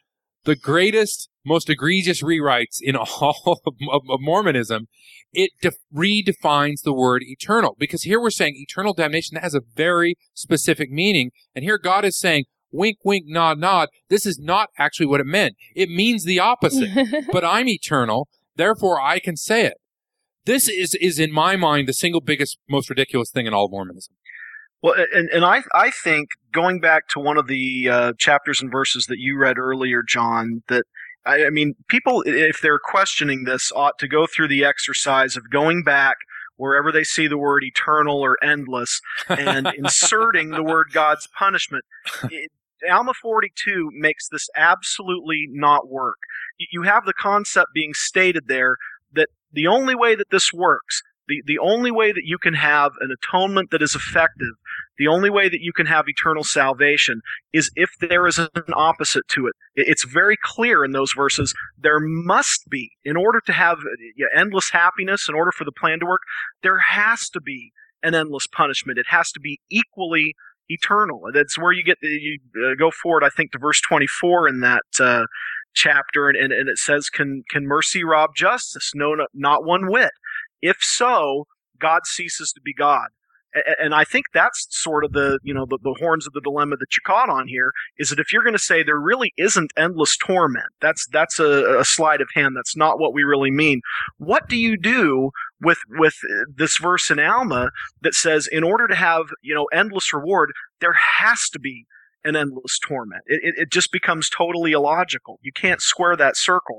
the greatest, most egregious rewrites in all of Mormonism, it redefines the word eternal. Because here we're saying eternal damnation, that has a very specific meaning. And here God is saying, wink, wink, nod, nod. This is not actually what it meant. It means the opposite. But I'm eternal, therefore I can say it. This is in my mind, the single biggest, most ridiculous thing in all of Mormonism. Well, and I think, going back to one of the chapters and verses that you read earlier, John, that, I mean, people, if they're questioning this, ought to go through the exercise of going back wherever they see the word eternal or endless and inserting the word God's punishment. Alma 42 makes this absolutely not work. You have the concept being stated there that the only way that this works, the only way that you can have an atonement that is effective, the only way that you can have eternal salvation is if there is an opposite to it. It's very clear in those verses. There must be, in order to have endless happiness, in order for the plan to work, there has to be an endless punishment. It has to be equally eternal. That's where you go forward, I think, to verse 24 in that chapter, and it says, "Can mercy rob justice? No, not one whit. If so, God ceases to be God." And I think that's sort of the horns of the dilemma that you're caught on here, is that if you're going to say there really isn't endless torment, that's a sleight of hand. That's not what we really mean. What do you do with this verse in Alma that says, in order to have, endless reward, there has to be an endless torment? It just becomes totally illogical. You can't square that circle.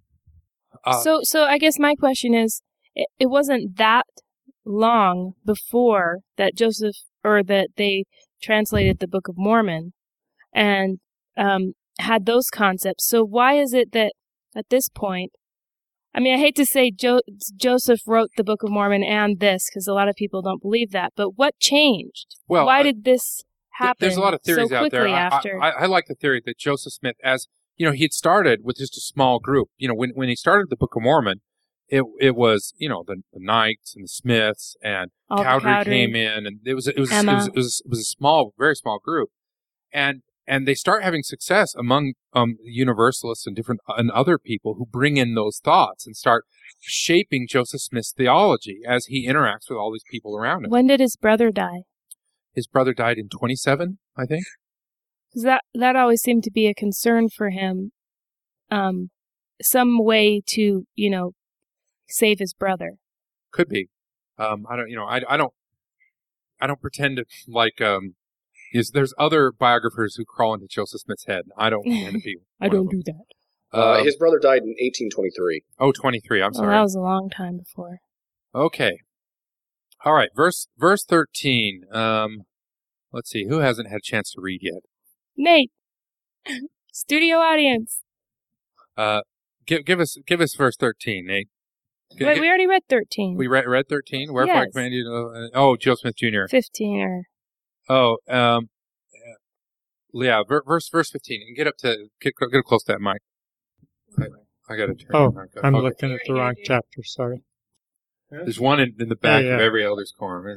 So I guess my question is, it wasn't that long before that that they translated the Book of Mormon and had those concepts. So why is it that at this point, I mean, I hate to say Joseph wrote the Book of Mormon and this, because a lot of people don't believe that, but what changed? Well, why did this happen? There's a lot of theories so out there. After? I like the theory that Joseph Smith, as he had started with just a small group. When he started the Book of Mormon, it was the Knights and the Smiths, and Cowdery came in, and it was a small, very small group, and they start having success among Universalists and other people who bring in those thoughts and start shaping Joseph Smith's theology as he interacts with all these people around him. When did his brother die? His brother died in 27, I think. Because that always seemed to be a concern for him. Some way to save his brother. Could be. I don't pretend to like. There's other biographers who crawl into Joseph Smith's head. I don't pretend to be. I don't do that. His brother died in 1823. Oh, 23. I'm sorry. That was a long time before. Okay. All right. Verse 13. Let's see. Who hasn't had a chance to read yet? Nate. Studio audience. Give us verse 13, Nate. Wait, we already read 13. We read 13? Wherefore I command you to... Joe Smith Jr. 15 or... verse 15. And get close to that mic. I got to turn. Oh, I'm looking at the wrong chapter, sorry. There's one in the back of every elder's quorum.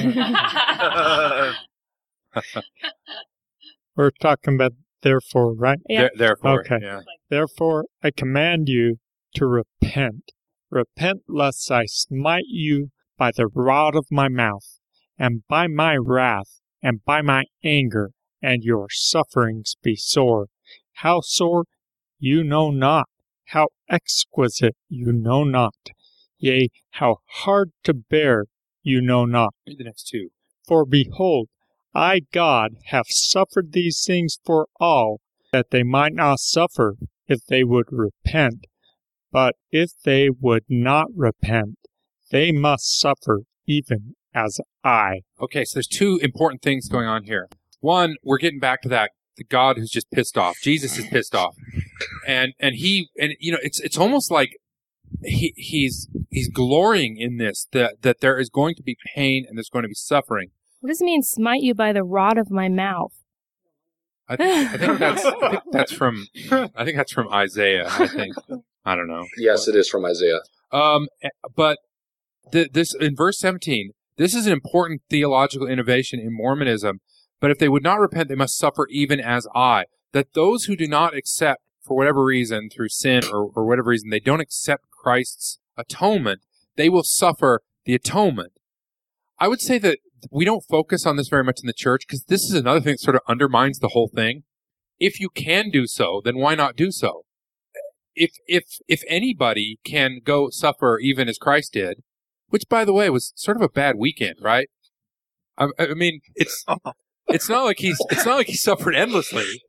We're talking about therefore, right? Yeah. Therefore, okay. Yeah. Therefore, I command you to repent. Repent lest I smite you by the rod of my mouth, and by my wrath, and by my anger, and your sufferings be sore. How sore, you know not. How exquisite, you know not. Yea, how hard to bear, you know not. Read the next two. For behold, I, God, have suffered these things for all, that they might not suffer if they would repent. But if they would not repent, they must suffer even as I. Okay, so there's two important things going on here. One, we're getting back to that. The God who's just pissed off. Jesus is pissed off. And it's almost like he's glorying in this, that there is going to be pain and there's going to be suffering. What does it mean, smite you by the rod of my mouth? I think that's from Isaiah, I think. I don't know. Yes, it is from Isaiah. But this in verse 17, this is an important theological innovation in Mormonism. But if they would not repent, they must suffer even as I. That those who do not accept for whatever reason, through sin or whatever reason, they don't accept Christ's atonement, they will suffer the atonement. I would say that we don't focus on this very much in the church because this is another thing that sort of undermines the whole thing. If you can do so, then why not do so? If anybody can go suffer even as Christ did, which by the way was sort of a bad weekend, right? I mean, it's not like he suffered endlessly.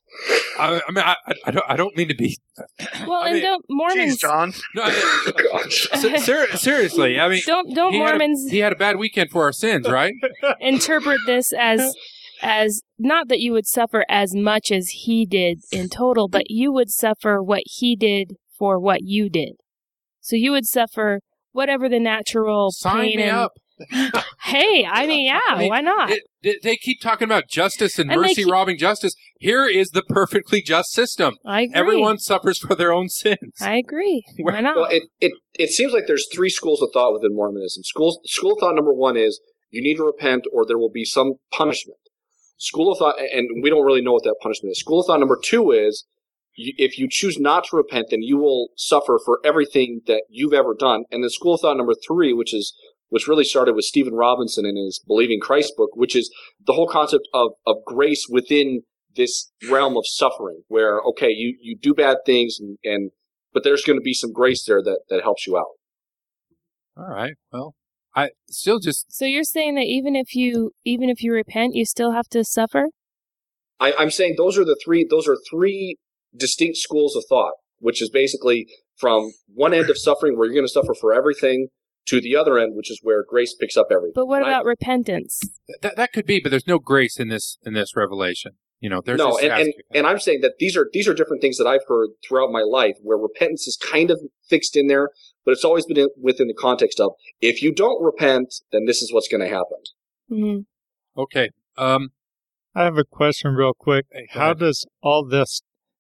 I don't mean to be. Well, and don't Mormons? Jeez, John. No, seriously, I mean, don't Mormons? He had a bad weekend for our sins, right? Interpret this as not that you would suffer as much as he did in total, but you would suffer what he did for what you did. So you would suffer whatever the natural Sign pain me and up. Hey, I mean, why not? They keep talking about justice and And mercy robbing justice. Here is the perfectly just system. I agree. Everyone suffers for their own sins. I agree. Why not? Well, it seems like there's three schools of thought within Mormonism. School of thought number one is you need to repent or there will be some punishment. School of thought, and we don't really know what that punishment is. School of thought number two is if you choose not to repent, then you will suffer for everything that you've ever done. And then school of thought number three, which really started with Stephen Robinson in his Believing Christ book, which is the whole concept of grace within this realm of suffering, where, okay, you do bad things, but there's going to be some grace there that helps you out. All right. Well, I still just. So you're saying that even if you repent, you still have to suffer? I'm saying those are three distinct schools of thought, which is basically from one end of suffering where you're going to suffer for everything to the other end, which is where grace picks up everything. But what about repentance? That could be, but there's no grace in this revelation. You know, there's no, and I'm saying that these are different things that I've heard throughout my life, where repentance is kind of fixed in there, but it's always been within the context of if you don't repent, then this is what's going to happen. Mm-hmm. Okay. I have a question real quick. How does all this,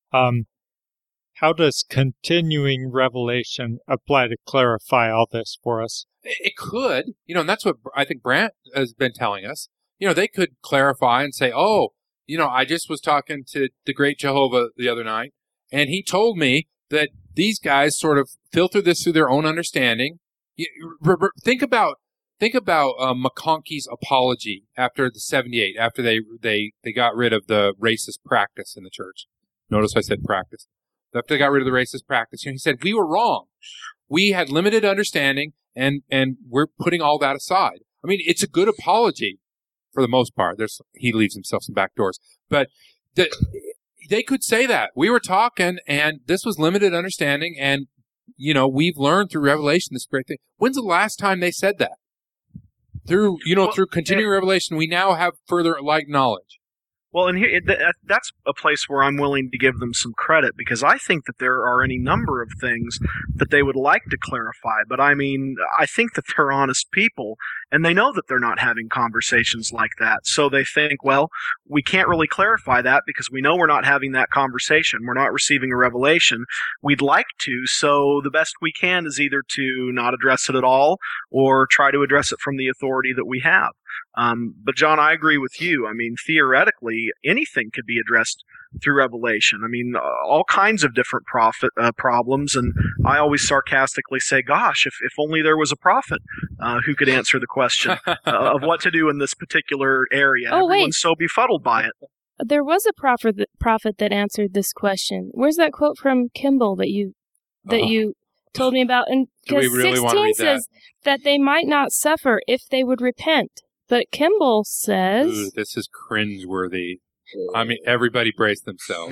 how does continuing revelation apply to clarify all this for us? It could, and that's what I think Brant has been telling us. They could clarify and say, oh, I just was talking to the great Jehovah the other night, and he told me that these guys sort of filter this through their own understanding. Think about McConkey's apology after the 78, after they got rid of the racist practice in the church. Notice I said practice. After they got rid of the racist practice, he said, we were wrong. We had limited understanding, and we're putting all that aside. I mean, it's a good apology for the most part. He leaves himself some back doors. But they could say that. We were talking, and this was limited understanding, and, we've learned through Revelation this great thing. When's the last time they said that? Through continuing revelation, we now have further enlightened knowledge. Well, and here, that's a place where I'm willing to give them some credit, because I think that there are any number of things that they would like to clarify. But I mean, I think that they're honest people, and they know that they're not having conversations like that. So they think, well, we can't really clarify that because we know we're not having that conversation. We're not receiving a revelation. We'd like to, so the best we can is either to not address it at all or try to address it from the authority that we have. But John, I agree with you. I mean, theoretically, anything could be addressed through revelation. I mean, all kinds of different problems. And I always sarcastically say, gosh, if only there was a prophet who could answer the question of what to do in this particular area. Oh, Everyone's so befuddled by it. There was a prophet that answered this question. Where's that quote from Kimball that you told me about? And because really 16 says that they might not suffer if they would repent. But Kimball says... Ooh, this is cringeworthy. I mean, everybody brace themselves.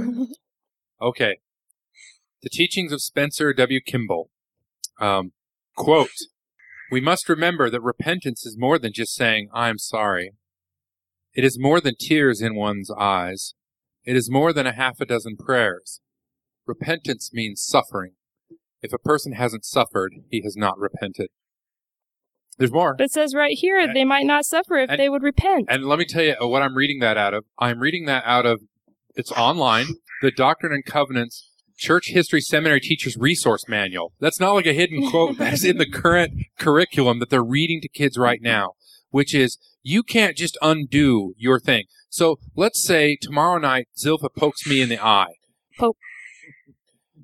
Okay. The teachings of Spencer W. Kimball. Quote, we must remember that repentance is more than just saying, I'm sorry. It is more than tears in one's eyes. It is more than a half a dozen prayers. Repentance means suffering. If a person hasn't suffered, he has not repented. There's more. But it says right here, they might not suffer if they would repent. And let me tell you what I'm reading that out of. I'm reading that out of, it's online, the Doctrine and Covenants Church History Seminary Teachers Resource Manual. That's not like a hidden quote. That's in the current curriculum that they're reading to kids right now, which is, you can't just undo your thing. So let's say tomorrow night, Zilpha pokes me in the eye.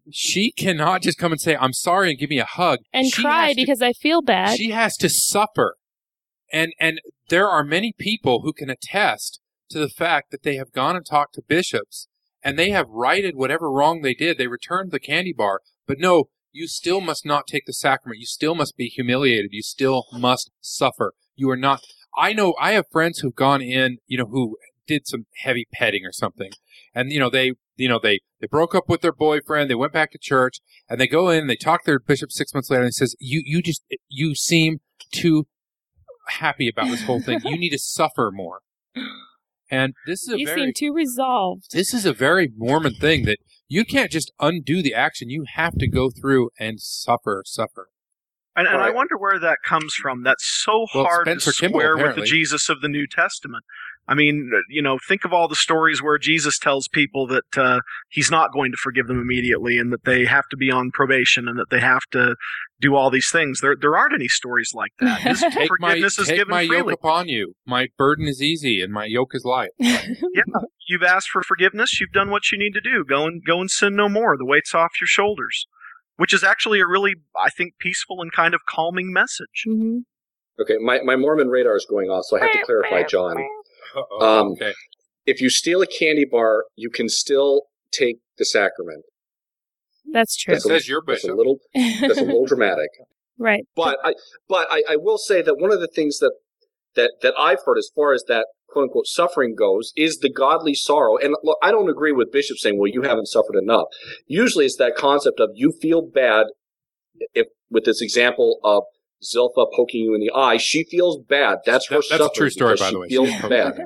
she cannot just come and say, I'm sorry, and give me a hug. And She cry has to- because I feel bad. She has to suffer. And there are many people who can attest to the fact that they have gone and talked to bishops, and they have righted whatever wrong they did. They returned the candy bar. But no, you still must not take the sacrament. You still must be humiliated. You still must suffer. You are not. I know I have friends who've gone in, who did some heavy petting or something. And, they broke up with their boyfriend. They went back to church, and they go in and they talk to their bishop 6 months later, and he says, you seem too happy about this whole thing. You need to suffer more. And this is You seem too resolved. This is a very Mormon thing that you can't just undo the action. You have to go through and suffer. And I Right. wonder where that comes from. That's so Well, hard Spencer to Kimball, square with the apparently. Jesus of the New Testament. I mean, think of all the stories where Jesus tells people that he's not going to forgive them immediately and that they have to be on probation and that they have to do all these things. There aren't any stories like that. His forgiveness is Take given my freely. yoke upon you. My burden is easy and my yoke is light. You've asked for forgiveness. You've done what you need to do. Go and sin no more. The weight's off your shoulders, which is actually a really, I think, peaceful and kind of calming message. Mhm. Okay, my Mormon radar is going off, so I have to clarify, John. Okay. If you steal a candy bar, you can still take the sacrament. That's true. It says your That's a bishop. little dramatic. Right. But I will say that one of the things that I've heard as far as that quote unquote suffering goes is the godly sorrow. And look, I don't agree with Bishop saying, well, you haven't suffered enough. Usually it's that concept of you feel bad. If with this example of Zilpha poking you in the eye, she feels bad. That's her That's a suffering true story, because by the way. she feels She is bad.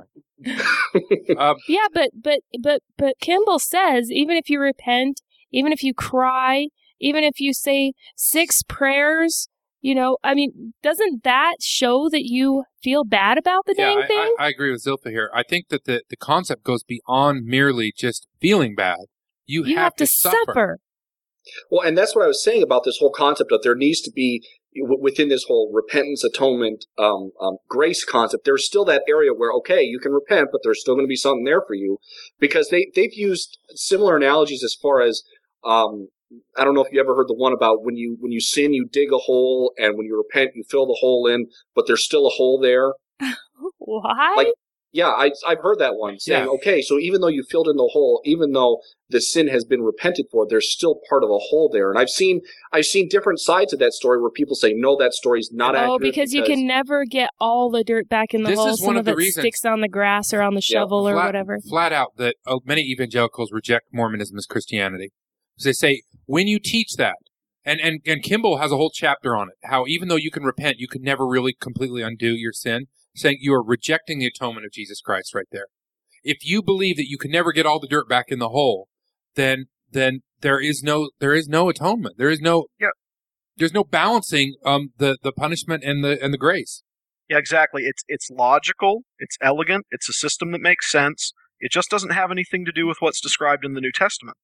Yeah, but Kimball says even if you repent, even if you cry, even if you say 6 prayers, doesn't that show that you feel bad about the dang thing? I agree with Zilpha here. I think that the concept goes beyond merely just feeling bad. You have to suffer. Well, and that's what I was saying about this whole concept of there needs to be within this whole repentance, atonement, grace concept. There's still that area where, okay, you can repent, but there's still going to be something there for you, because they've used similar analogies as far as I don't know if you ever heard the one about when you sin, you dig a hole, and when you repent, you fill the hole in, but there's still a hole there. Why? Like, yeah, I've heard that one saying, okay, so even though you filled in the hole, even though the sin has been repented for, there's still part of a hole there. And I've seen different sides of that story where people say, no, that story's not accurate. Because you can never get all the dirt back in the This hole. is one Some of of the it reasons- sticks on the grass or on the shovel or whatever. Flat out that many evangelicals reject Mormonism as Christianity. Because they say, when you teach that, and Kimball has a whole chapter on it, how even though you can repent, you can never really completely undo your sin, saying you are rejecting the atonement of Jesus Christ right there. If you believe that you can never get all the dirt back in the hole, then there is no atonement. There's no balancing the punishment and the grace. Yeah, exactly. It's logical. It's elegant. It's a system that makes sense. It just doesn't have anything to do with what's described in the New Testament.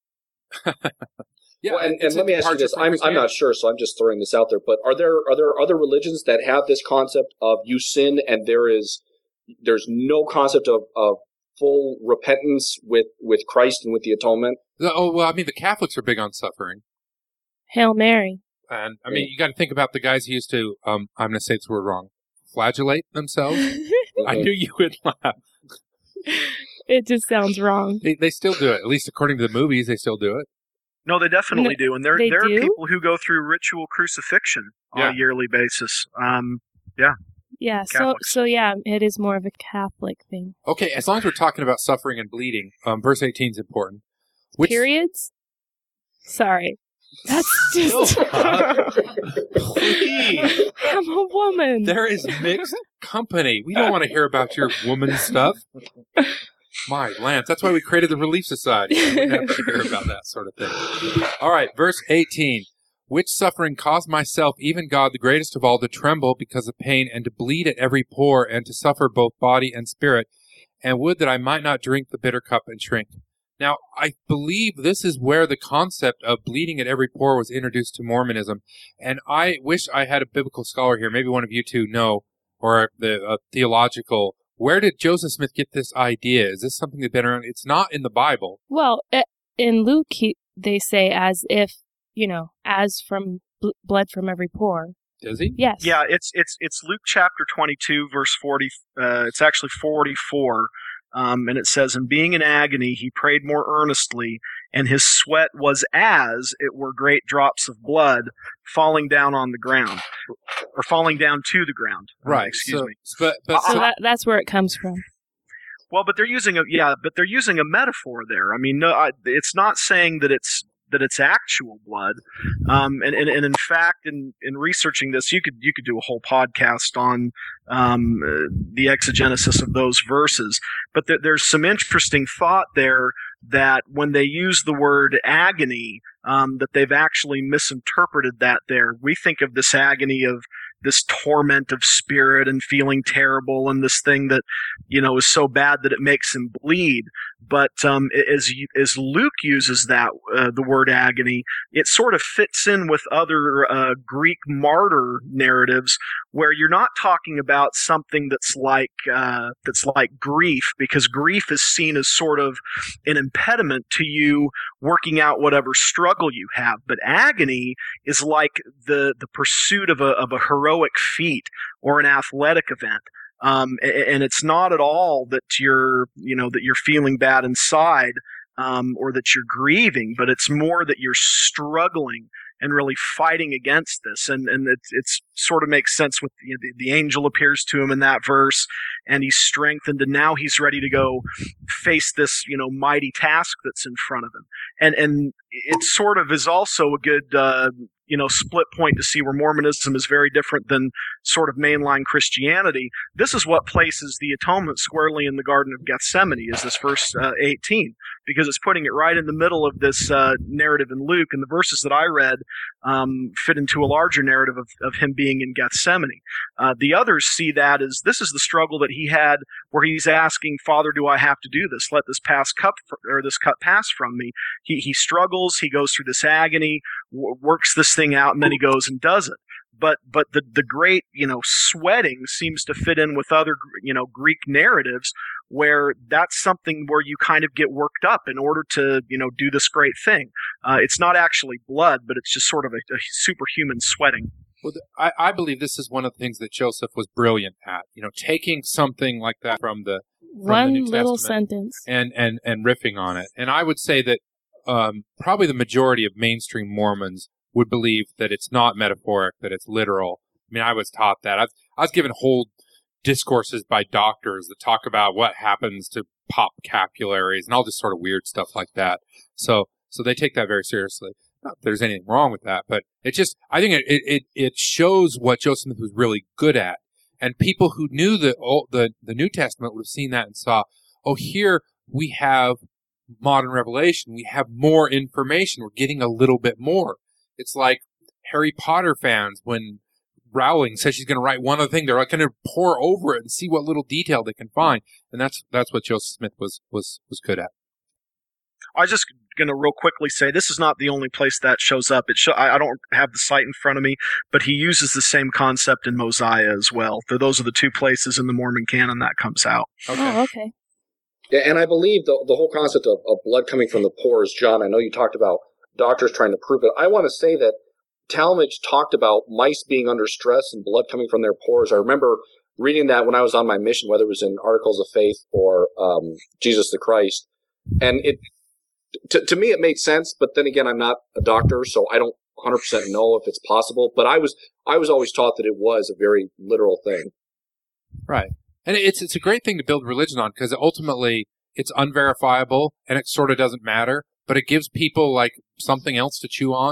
Yeah, well, and it's let me a ask you departure this. from I'm Christianity. not sure, so I'm just throwing this out there. But are there other religions that have this concept of you sin and there's no concept of full repentance with Christ and with the atonement? Oh, well, I mean, the Catholics are big on suffering. Hail Mary. And, I mean, you got to think about the guys who used to, I'm going to say this word wrong, flagellate themselves. I knew you would laugh. It just sounds wrong. They still do it. At least according to the movies, they still do it. No, they definitely do. And there they are do? people who go through ritual crucifixion on a yearly basis. Yeah, Catholics. so yeah, it is more of a Catholic thing. Okay, as long as we're talking about suffering and bleeding, verse 18 is important. Periods? Sorry. That's just... Please. I'm a woman. There is mixed company. We don't want to hear about your woman stuff. My Lance, that's why we created the Relief Society. We don't have to hear about that sort of thing. All right, verse 18. Which suffering caused myself, even God, the greatest of all, to tremble because of pain, and to bleed at every pore, and to suffer both body and spirit, and would that I might not drink the bitter cup and shrink. Now, I believe this is where the concept of bleeding at every pore was introduced to Mormonism, and I wish I had a biblical scholar here, maybe one of you two know, or the theological. Where did Joseph Smith get this idea? Is this something that's been around? It's not in the Bible. Well, in Luke, they say as if, as from blood from every pore. Does he? Yes. Yeah, it's Luke chapter 22, verse 40. It's actually 44. And it says, "And being in agony, he prayed more earnestly, and his sweat was as it were great drops of blood falling down on the ground, or falling down to the ground." Right. Excuse me. But So that's where it comes from. Well, but they're using a metaphor there. I mean, no, it's not saying that it's actual blood. And in fact, in researching this, you could do a whole podcast on the exegesis of those verses. But there's some interesting thought there that when they use the word agony, that they've actually misinterpreted that there. We think of this agony of this torment of spirit and feeling terrible and this thing that, is so bad that it makes him bleed. But as Luke uses that, the word agony, it sort of fits in with other Greek martyr narratives where you're not talking about something that's like grief, because grief is seen as sort of an impediment to you working out whatever struggle you have. But agony is like the pursuit of a heroic feat or an athletic event. And it's not at all that you're feeling bad inside, or that you're grieving, but it's more that you're struggling and really fighting against this. And it's sort of makes sense with the angel appears to him in that verse, and he's strengthened, and now he's ready to go face this, mighty task that's in front of him. And it sort of is also a good, split point to see where Mormonism is very different than sort of mainline Christianity. This is what places the atonement squarely in the Garden of Gethsemane, is this verse 18, because it's putting it right in the middle of this narrative in Luke, and the verses that I read fit into a larger narrative of him being in Gethsemane. The others see that as this is the struggle that he had, where he's asking, "Father, do I have to do this? Let this cup pass from me." He struggles. He goes through this agony, works this thing out, and then he goes and does it. But the great, sweating seems to fit in with other, Greek narratives, where that's something where you kind of get worked up in order to, do this great thing. It's not actually blood, but it's just sort of a superhuman sweating. Well, I believe this is one of the things that Joseph was brilliant at. Taking something like that from the New little Testament sentence and riffing on it. And I would say that probably the majority of mainstream Mormons would believe that it's not metaphoric, that it's literal. I mean, I was taught that. I was given whole discourses by doctors that talk about what happens to pop capillaries and all this sort of weird stuff like that. So they take that very seriously. Not that there's anything wrong with that, but I think it shows what Joseph Smith was really good at. And people who knew the New Testament would have seen that and saw, oh, here we have modern revelation. We have more information. We're getting a little bit more. It's like Harry Potter fans when Rowling says she's going to write one other thing. They're like going to pour over it and see what little detail they can find. And that's what Joseph Smith was good at. I was just going to real quickly say this is not the only place that shows up. I don't have the site in front of me, but he uses the same concept in Mosiah as well. Those are the two places in the Mormon canon that comes out. Okay. Oh, okay. Yeah, and I believe the whole concept of blood coming from the pores, John, I know you talked about doctors trying to prove it. I want to say that Talmage talked about mice being under stress and blood coming from their pores. I remember reading that when I was on my mission, whether it was in Articles of Faith or Jesus the Christ. And to me, it made sense. But then again, I'm not a doctor, so I don't 100% know if it's possible. But I was always taught that it was a very literal thing. Right. And it's a great thing to build religion on because ultimately it's unverifiable and it sort of doesn't matter, but it gives people like something else to chew on,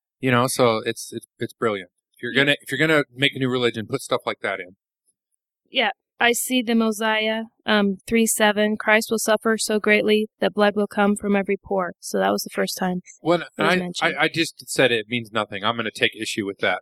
so it's brilliant. If you're gonna make a new religion, put stuff like that in. Yeah. I see the Mosiah 3:7. Christ will suffer so greatly that blood will come from every pore. So that was the first time. Well, I just said it means nothing. I'm going to take issue with that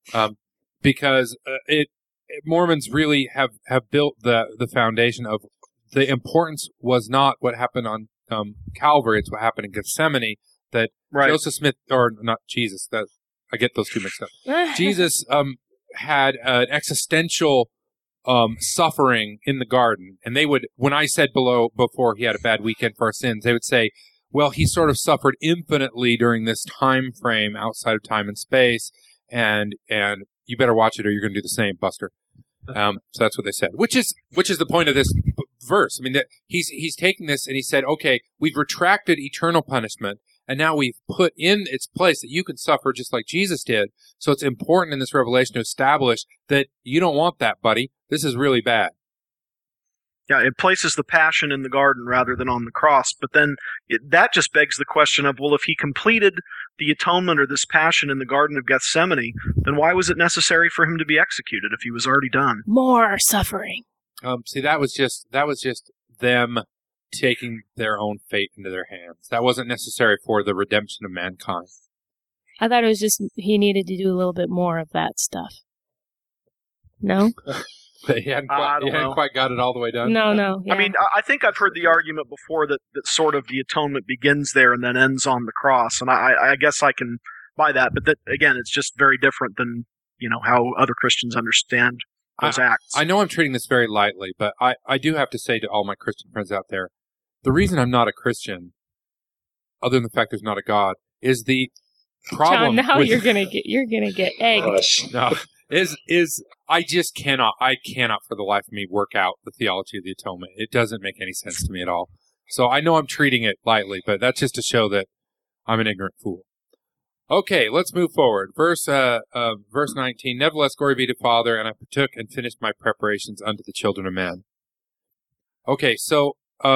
because Mormons really have built the foundation of the importance was not what happened on Calvary. It's what happened in Gethsemane. That right. Joseph Smith, or not Jesus. That I get those two mixed up. Jesus had an existential suffering in the garden, and they would, when I said before he had a bad weekend for our sins, they would say, well, he sort of suffered infinitely during this time frame outside of time and space, and you better watch it or you're going to do the same, Buster. So that's what they said, which is the point of this verse. I mean, that he's taking this and he said, okay, we've retracted eternal punishment, and now we've put in its place that you can suffer just like Jesus did. So it's important in this revelation to establish that you don't want that, buddy. This is really bad. Yeah, it places the passion in the garden rather than on the cross. But then that just begs the question of, well, if he completed the atonement or this passion in the Garden of Gethsemane, then why was it necessary for him to be executed if he was already done? More suffering. See, that was just them taking their own fate into their hands. That wasn't necessary for the redemption of mankind. I thought it was just he needed to do a little bit more of that stuff. No? He hadn't quite got it all the way done? No. Yeah. I mean, I think I've heard the argument before that sort of the atonement begins there and then ends on the cross, and I guess I can buy that, but that, again, it's just very different than, how other Christians understand those acts. I know I'm treating this very lightly, but I do have to say to all my Christian friends out there, the reason I'm not a Christian, other than the fact there's not a God, is the problem. John, now you're gonna get egged. No, is I just cannot for the life of me work out the theology of the atonement. It doesn't make any sense to me at all. So I know I'm treating it lightly, but that's just to show that I'm an ignorant fool. Okay, let's move forward. Verse 19. Nevertheless, glory be to Father, and I partook and finished my preparations unto the children of men. Okay, so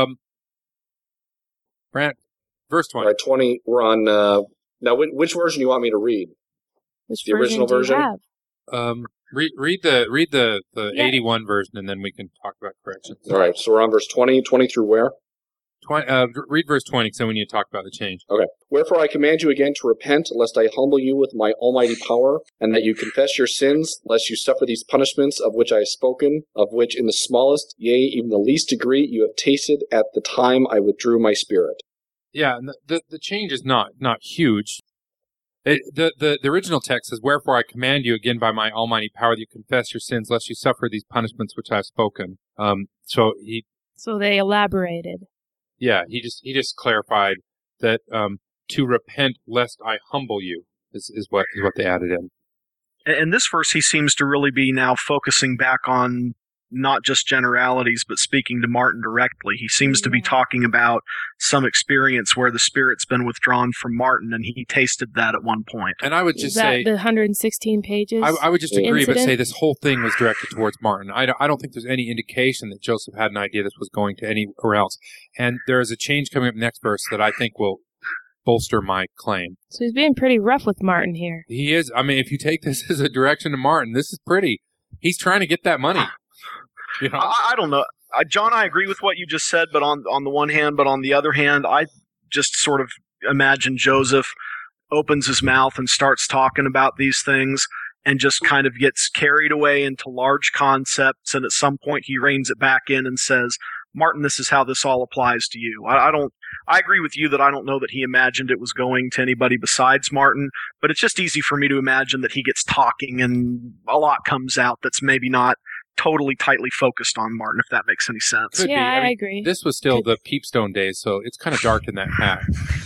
Brant, verse 20. All right, 20. We're on now. Which version do you want me to read? Which the original version? Do you have? Read the 81 version, and then we can talk about corrections. All right, so we're on verse 20. 20 through where? 20, read verse 20, so we need to talk about the change. Okay. Wherefore I command you again to repent, lest I humble you with my almighty power, and that you confess your sins, lest you suffer these punishments of which I have spoken, of which in the smallest, yea, even the least degree, you have tasted at the time I withdrew my spirit. Yeah, and the change is not huge. The original text says, wherefore I command you again by my almighty power that you confess your sins, lest you suffer these punishments which I have spoken. So they elaborated. Yeah, he just clarified that to repent lest I humble you is what they added in. And this verse, he seems to really be now focusing back on not just generalities, but speaking to Martin directly. He seems to be talking about some experience where the Spirit's been withdrawn from Martin, and he tasted that at one point. And I would just say the 116 pages. I would just agree, incident? But say this whole thing was directed towards Martin. I don't think there's any indication that Joseph had an idea this was going to anywhere else. And there is a change coming up in the next verse that I think will bolster my claim. So he's being pretty rough with Martin here. He is. I mean, if you take this as a direction to Martin, this is pretty. He's trying to get that money. You know? I don't know. John, I agree with what you just said, but on the one hand, but on the other hand, I just sort of imagine Joseph opens his mouth and starts talking about these things and just kind of gets carried away into large concepts, and at some point he reins it back in and says, Martin, this is how this all applies to you. I agree with you that I don't know that he imagined it was going to anybody besides Martin, but it's just easy for me to imagine that he gets talking and a lot comes out that's maybe not totally tightly focused on Martin, if that makes any sense. Could be. I agree. This was still the Peepstone days, so it's kind of dark in that hat.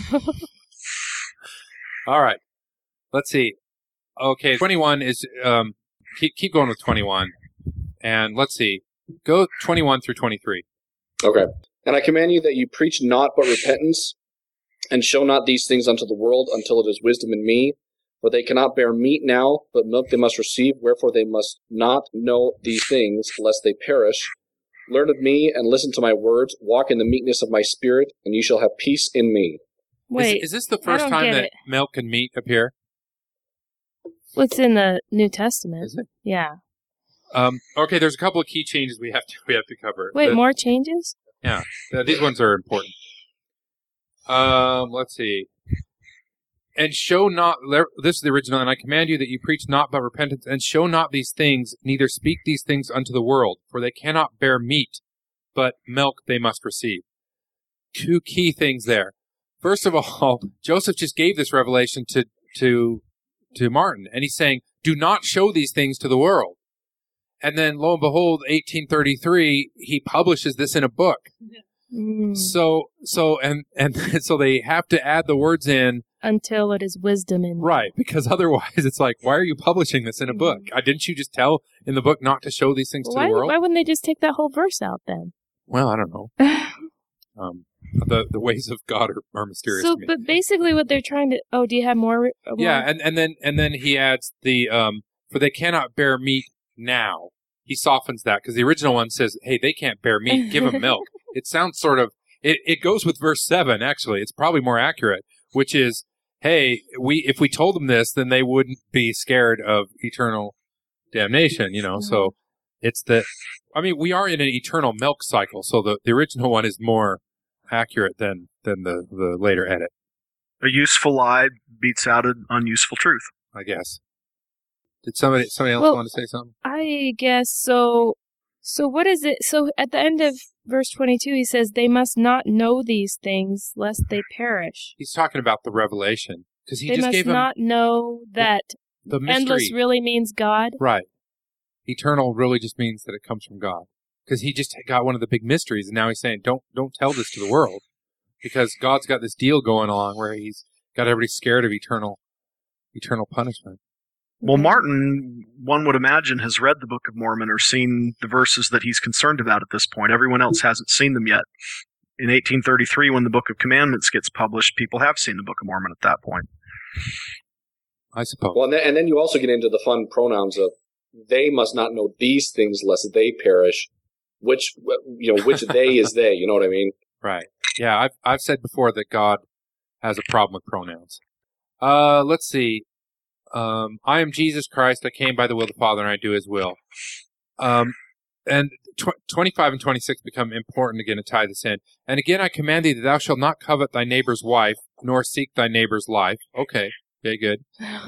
All right. Let's see. Okay, 21 is, keep going with 21. And let's see. Go 21 through 23. Okay. And I command you that you preach not but repentance, and show not these things unto the world until it is wisdom in me. For they cannot bear meat now, but milk they must receive, wherefore they must not know these things, lest they perish. Learn of me, and listen to my words. Walk in the meekness of my spirit, and you shall have peace in me. Wait, is this the first time that milk and meat appear? What's in the New Testament? Is it? Yeah. Okay, there's a couple of key changes we have to cover. Wait, more changes? Yeah, these ones are important. Let's see. And show not, this is the original, and I command you that you preach not but repentance, and show not these things, neither speak these things unto the world, for they cannot bear meat, but milk they must receive. Two key things there. First of all, Joseph just gave this revelation to Martin, and he's saying, do not show these things to the world. And then, lo and behold, 1833, he publishes this in a book. So so they have to add the words in until it is wisdom in. Right, because otherwise it's like, why are you publishing this in a book? Didn't you just tell in the book not to show these things to the world? Why wouldn't they just take that whole verse out then? Well, I don't know. The ways of God are mysterious to me. But basically what they're trying to... Oh, do you have more? Yeah, and then he adds the, for they cannot bear meat now. He softens that, because the original one says, hey, they can't bear meat, give them milk. It sounds sort of... It goes with verse 7, actually. It's probably more accurate, which is, hey, if we told them this, then they wouldn't be scared of eternal damnation, So it's we are in an eternal milk cycle, so the original one is more accurate than the later edit. A useful lie beats out an unuseful truth, I guess. Did somebody else want to say something? I guess so. So what is it? So at the end of verse 22, he says, they must not know these things lest they perish. He's talking about the revelation. Because they must not know that the mystery. Endless really means God. Right. Eternal really just means that it comes from God. Because he just got one of the big mysteries, and now he's saying, don't tell this to the world. Because God's got this deal going on where he's got everybody scared of eternal punishment. Well, Martin, one would imagine, has read the Book of Mormon or seen the verses that he's concerned about at this point. Everyone else hasn't seen them yet. In 1833, when the Book of Commandments gets published, people have seen the Book of Mormon at that point. I suppose. Well, and then you also get into the fun pronouns of, they must not know these things lest they perish. Which they is they, you know what I mean? Right. Yeah, I've said before that God has a problem with pronouns. Let's see. I am Jesus Christ. I came by the will of the Father, and I do His will. And 25 and 26 become important again to tie this in. And again, I command thee that thou shalt not covet thy neighbor's wife, nor seek thy neighbor's life. Okay, good.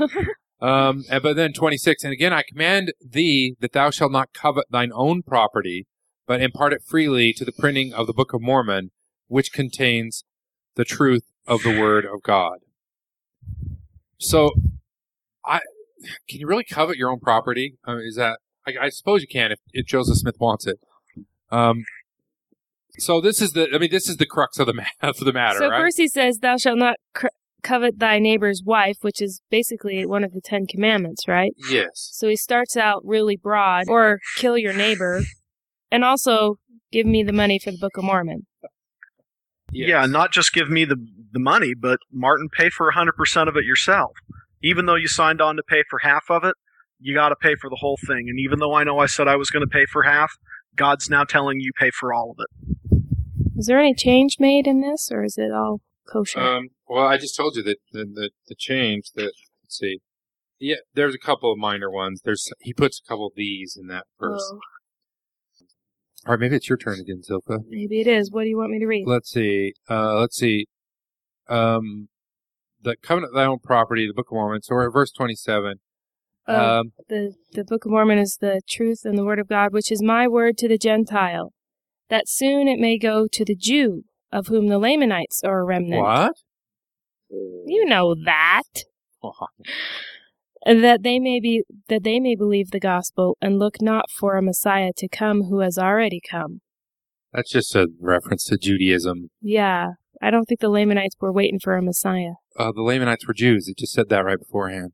But then 26, and again, I command thee that thou shalt not covet thine own property, but impart it freely to the printing of the Book of Mormon, which contains the truth of the Word of God. So, can you really covet your own property? I suppose you can if Joseph Smith wants it. So this is the crux of the matter, so right? So first he says, "Thou shalt not covet thy neighbor's wife," which is basically one of the 10 Commandments, right? Yes. So he starts out really broad, or kill your neighbor, and also give me the money for the Book of Mormon. Yes. Yeah, not just give me the money, but Martin, pay for 100% of it yourself. Even though you signed on to pay for half of it, you got to pay for the whole thing. And even though I know I said I was going to pay for half, God's now telling you pay for all of it. Is there any change made in this, or is it all kosher? Well, I just told you that the change that, let's see. Yeah, there's a couple of minor ones. He puts a couple of these in that verse. Oh. All right, maybe it's your turn again, Zilpha. Maybe it is. What do you want me to read? Let's see. The covenant of thy own property, the Book of Mormon. So we're at verse 27. The Book of Mormon is the truth and the Word of God, which is my word to the Gentile, that soon it may go to the Jew, of whom the Lamanites are a remnant. What? You know that. That they may believe the gospel and look not for a Messiah to come who has already come. That's just a reference to Judaism. Yeah, I don't think the Lamanites were waiting for a Messiah. The Lamanites were Jews. It just said that right beforehand.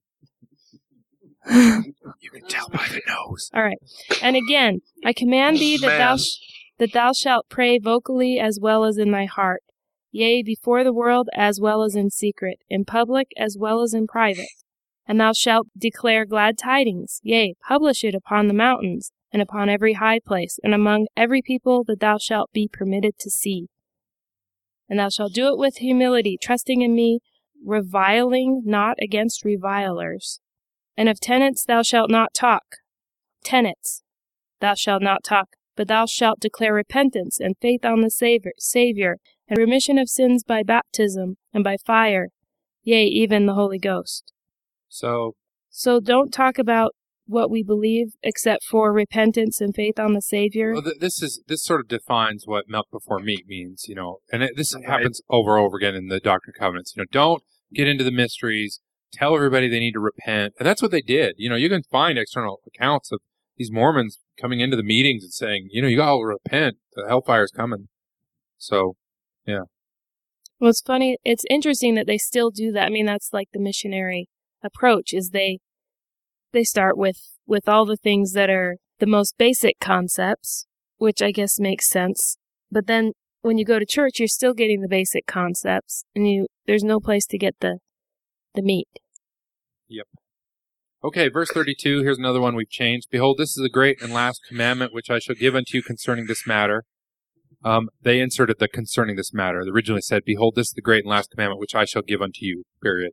You can tell by the nose. All right. And again, I command thee that thou shalt pray vocally as well as in thy heart, yea, before the world as well as in secret, in public as well as in private. And thou shalt declare glad tidings, yea, publish it upon the mountains, and upon every high place, and among every people that thou shalt be permitted to see. And thou shalt do it with humility, trusting in me, reviling not against revilers. And of tenants thou shalt not talk. Tenants thou shalt not talk, but thou shalt declare repentance and faith on the Savior, and remission of sins by baptism and by fire, yea, even the Holy Ghost. So don't talk about what we believe except for repentance and faith on the Savior. Well, this sort of defines what milk before meat means, and this happens over and over again in the Doctrine and Covenants. Don't get into the mysteries. Tell everybody they need to repent. And that's what they did. You can find external accounts of these Mormons coming into the meetings and saying, you got to repent. The hellfire's coming. So, yeah. Well, it's funny. It's interesting that they still do that. I mean, that's like the missionary approach is they start with all the things that are the most basic concepts, which I guess makes sense. But then when you go to church, you're still getting the basic concepts, and there's no place to get the meat. Yep. Okay, verse 32, here's another one we've changed. Behold, this is the great and last commandment which I shall give unto you concerning this matter. They inserted the concerning this matter. They originally said, behold, this is the great and last commandment which I shall give unto you, period.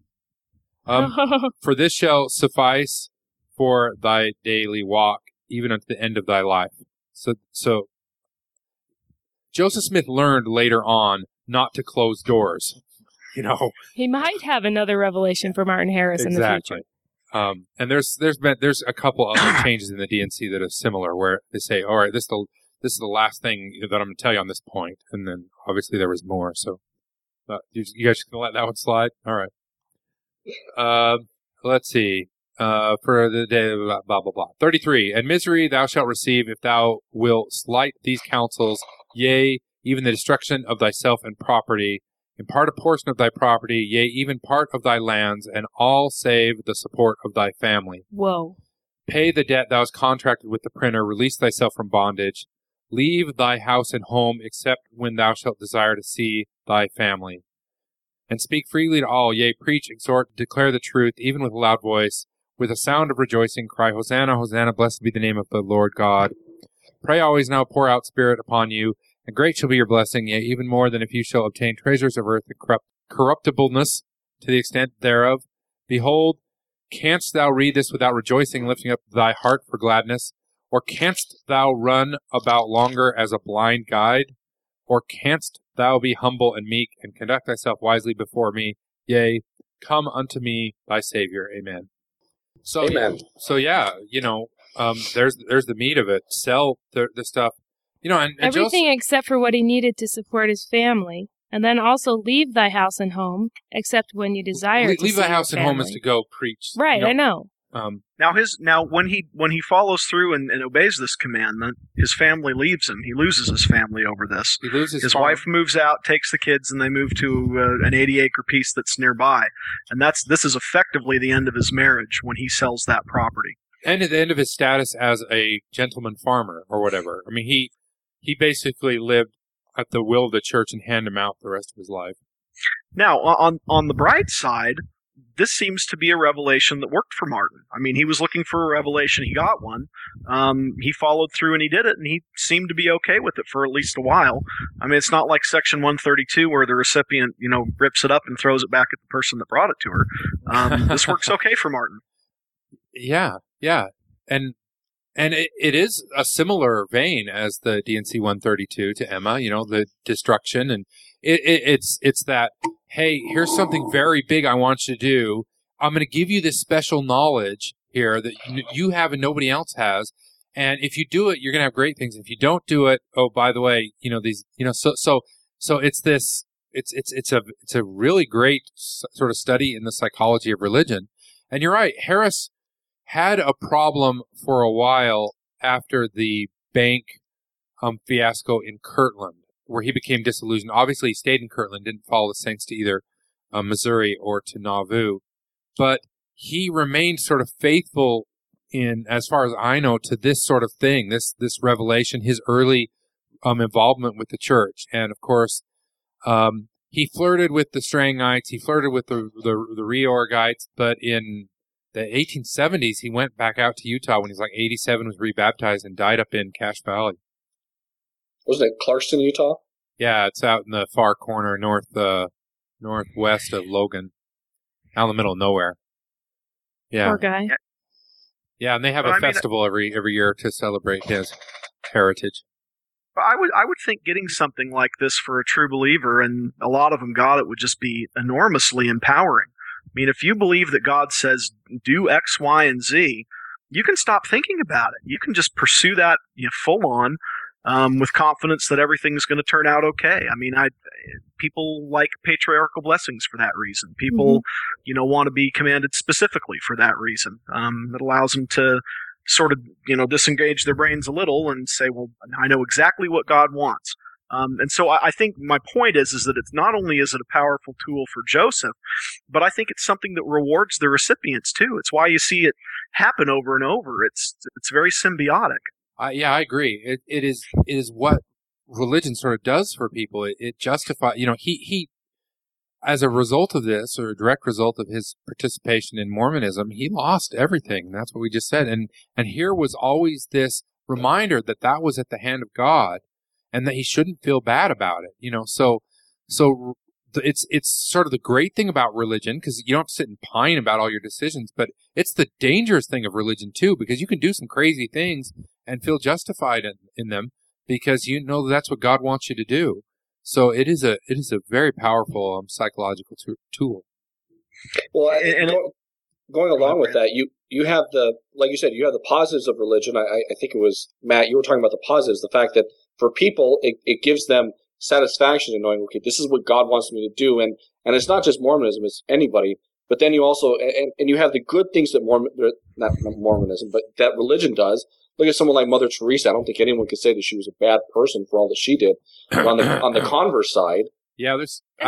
For this shall suffice for thy daily walk, even unto the end of thy life. So Joseph Smith learned later on not to close doors. You know, he might have another revelation for Martin Harris in the future. And there's a couple other changes in the D&C that are similar, where they say, all right, this is the last thing that I'm going to tell you on this point, and then obviously there was more. So you guys just gonna let that one slide? All right. Let's see. For the day, blah, blah, blah, blah. 33. And misery thou shalt receive if thou wilt slight these counsels, yea, even the destruction of thyself and property, impart a portion of thy property, yea, even part of thy lands, and all save the support of thy family. Whoa. Pay the debt thou hast contracted with the printer, release thyself from bondage, leave thy house and home, except when thou shalt desire to see thy family. And speak freely to all, yea, preach, exhort, declare the truth, even with a loud voice, with a sound of rejoicing, cry, Hosanna, Hosanna, blessed be the name of the Lord God. Pray always now, pour out Spirit upon you, and great shall be your blessing, yea, even more than if you shall obtain treasures of earth and corruptibleness to the extent thereof. Behold, canst thou read this without rejoicing, lifting up thy heart for gladness? Or canst thou run about longer as a blind guide? Or canst thou be humble and meek, and conduct thyself wisely before me? Yea, come unto me, thy Savior. Amen. So, Amen. So yeah, there's the meat of it. Sell the stuff, and everything Joseph, except for what he needed to support his family, and then also leave thy house and home, except when you desire to leave see thy house your and home family. is to go preach. Right, I know. Now when he follows through and obeys this commandment, his family leaves him. He loses his family over this. He loses his farm. wife moves out, takes the kids, and they move to an 80-acre piece that's nearby. And this is effectively the end of his marriage when he sells that property. And at the end of his status as a gentleman farmer or whatever. I mean, he basically lived at the will of the church and hand him out the rest of his life. Now, on the bright side, this seems to be a revelation that worked for Martin. I mean, he was looking for a revelation. He got one. He followed through and he did it, and he seemed to be okay with it for at least a while. I mean, it's not like Section 132 where the recipient, rips it up and throws it back at the person that brought it to her. This works okay for Martin. Yeah. And it is a similar vein as the D&C 132 to Emma, the destruction, and it's that, hey, here's something very big I want you to do. I'm going to give you this special knowledge here that you have and nobody else has. And if you do it, you're going to have great things. If you don't do it, oh, by the way, so it's this, it's a really great sort of study in the psychology of religion. And you're right. Harris had a problem for a while after the bank fiasco in Kirtland, where he became disillusioned. Obviously, he stayed in Kirtland, didn't follow the Saints to either Missouri or to Nauvoo, but he remained sort of faithful in, as far as I know, to this sort of thing, this revelation, his early involvement with the church. And of course, he flirted with the Strangites, he flirted with the Reorgites, but in the 1870s, he went back out to Utah when he was like 87, was rebaptized, and died up in Cache Valley. Wasn't it Clarkston, Utah? Yeah, it's out in the far corner, northwest of Logan, out in the middle of nowhere. Yeah. Poor guy. Yeah, and they have a festival every year to celebrate his heritage. But I would think getting something like this for a true believer, and a lot of them got it, would just be enormously empowering. I mean, if you believe that God says do X, Y, and Z, you can stop thinking about it. You can just pursue that full on with confidence that everything's going to turn out okay. I mean, people like patriarchal blessings for that reason. People, want to be commanded specifically for that reason. It allows them to sort of, disengage their brains a little and say, well, I know exactly what God wants. And so I think my point is that it's not only is it a powerful tool for Joseph, but I think it's something that rewards the recipients too. It's why you see it happen over and over. It's very symbiotic. Yeah, I agree. It is what religion sort of does for people. It justifies, he as a result of this, or a direct result of his participation in Mormonism, he lost everything. That's what we just said. And here was always this reminder that was at the hand of God, and that he shouldn't feel bad about it. So it's sort of the great thing about religion, because you don't have to sit and pine about all your decisions, but it's the dangerous thing of religion too, because you can do some crazy things and feel justified in them, because you know that's what God wants you to do. So it is a very powerful psychological tool. Well, and going along with that, you have like you said, you have the positives of religion. I think it was Matt, you were talking about the positives, the fact that for people it gives them satisfaction in knowing, okay, this is what God wants me to do, and it's not just Mormonism, it's anybody. But then you also and you have the good things that not Mormonism, but that religion does. Look at someone like Mother Teresa. I don't think anyone could say that she was a bad person for all that she did. But on the converse side, yeah,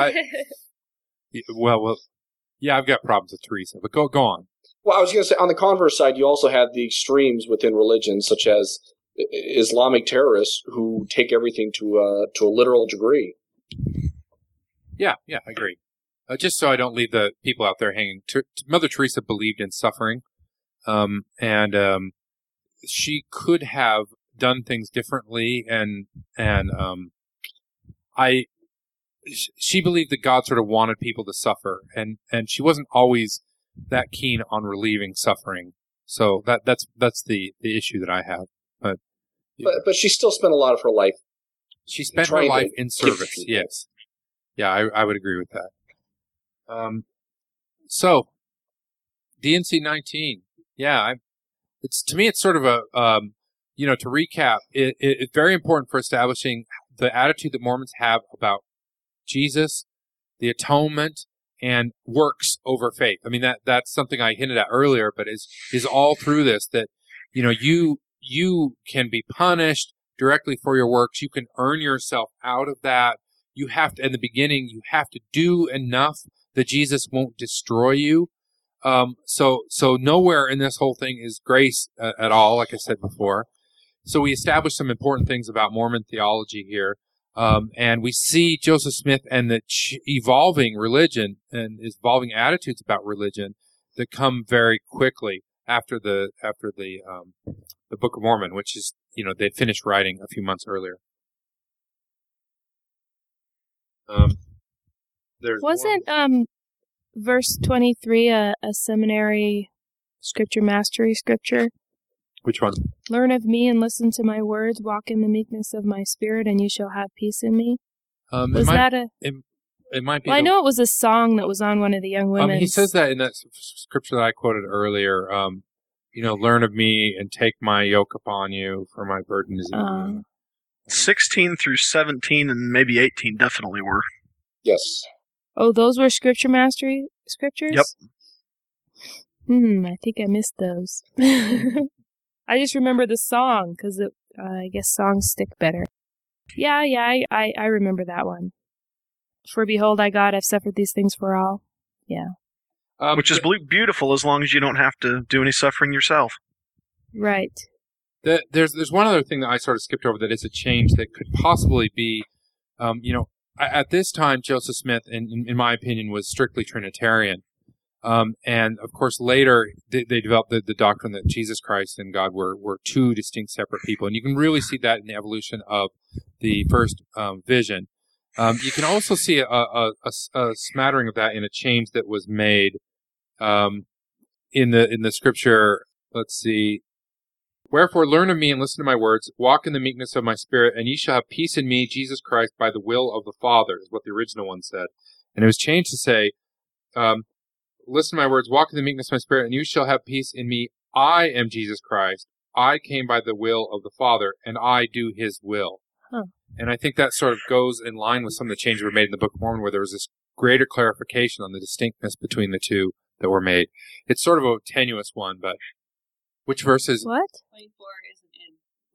I've got problems with Teresa, but go on. Well, I was going to say, on the converse side, you also have the extremes within religion, such as Islamic terrorists who take everything to a literal degree. Yeah, I agree. Just so I don't leave the people out there hanging. Mother Teresa believed in suffering, and she could have done things differently, and she believed that God sort of wanted people to suffer, and she wasn't always that keen on relieving suffering. So that's the issue that I have. But she still spent a lot of her life. She spent her life in service. Yes. Yeah, I would agree with that. So D&C 19. Yeah, to me it's sort of a to recap. It's very important for establishing the attitude that Mormons have about Jesus, the atonement, and works over faith. I mean, that's something I hinted at earlier, but is all through this, that you can be punished directly for your works. You can earn yourself out of that. You have to, in the beginning, you have to do enough that Jesus won't destroy you. So nowhere in this whole thing is grace at all, like I said before. So we established some important things about Mormon theology here. And we see Joseph Smith and the evolving religion and evolving attitudes about religion that come very quickly after the Book of Mormon, which is, they finished writing a few months earlier. Wasn't verse 23 a seminary scripture mastery scripture? Which one? Learn of me and listen to my words. Walk in the meekness of my spirit, and you shall have peace in me. It might be. Well, I know it was a song that was on one of the young women. He says that in that scripture that I quoted earlier. Learn of me and take my yoke upon you, for my burden is easy. 16 through 17 and maybe 18 definitely were. Yes. Oh, those were scripture mastery scriptures? Yep. I think I missed those. I just remember the song, because I guess songs stick better. Yeah, I remember that one. For behold, I've suffered these things for all. Yeah. Which is beautiful as long as you don't have to do any suffering yourself. Right. There's one other thing that I sort of skipped over that is a change that could possibly be, at this time, Joseph Smith, in my opinion, was strictly Trinitarian. And of course, later they developed the doctrine that Jesus Christ and God were two distinct, separate people, and you can really see that in the evolution of the first vision. You can also see a smattering of that in a change that was made in the scripture. Let's see. Wherefore, learn of me and listen to my words. Walk in the meekness of my spirit, and ye shall have peace in me, Jesus Christ, by the will of the Father, is what the original one said. And it was changed to say, listen to my words, walk in the meekness of my spirit, and you shall have peace in me. I am Jesus Christ. I came by the will of the Father, and I do his will. Huh. And I think that sort of goes in line with some of the changes were made in the Book of Mormon, where there was this greater clarification on the distinctness between the two that were made. It's sort of a tenuous one, but which verse is... What? 24 isn't in. Oh,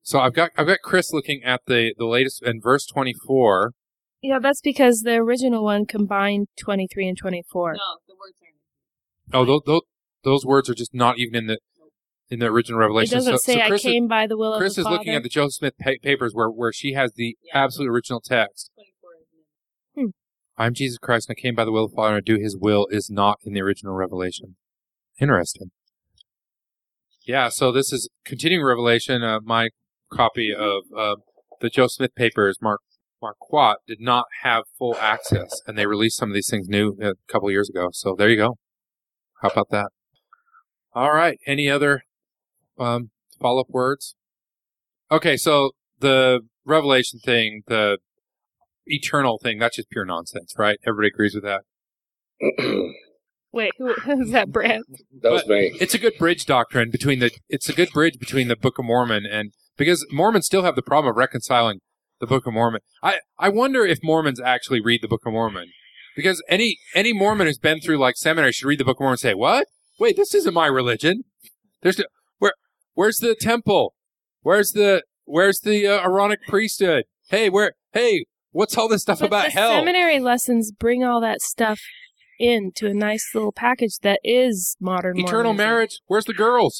So I've got Chris looking at the latest in verse 24. Yeah, that's because the original one combined 23 and 24. No, the words are. Oh, those words are just not even in the original It Revelation. doesn't say Chris I came by the will of Chris the is Father. looking at the Joseph Smith papers where she has the absolute original text. 24 is I'm Jesus Christ, and I came by the will of the Father, and do His will is not in the original Revelation. Interesting. Yeah, so this is continuing Revelation. My copy of the Joseph Smith papers, Marquardt, did not have full access, and they released some of these things new a couple years ago. So there you go. How about that? All right. Any other follow-up words? Okay, so the Revelation thing, the eternal thing, that's just pure nonsense, right? Everybody agrees with that? Wait, who's that, Brant? That was me. It's a good bridge doctrine it's a good bridge between the Book of Mormon and, because Mormons still have the problem of reconciling the Book of Mormon. I wonder if Mormons actually read the Book of Mormon, because any Mormon who's been through like seminary should read the Book of Mormon and say, what? Wait, this isn't my religion. Where's the temple? Where's the Aaronic priesthood? Hey, what's all this stuff But about the hell? seminary lessons bring all that stuff into a nice little package that is modern Eternal Mormonism. marriage? Where's the girls?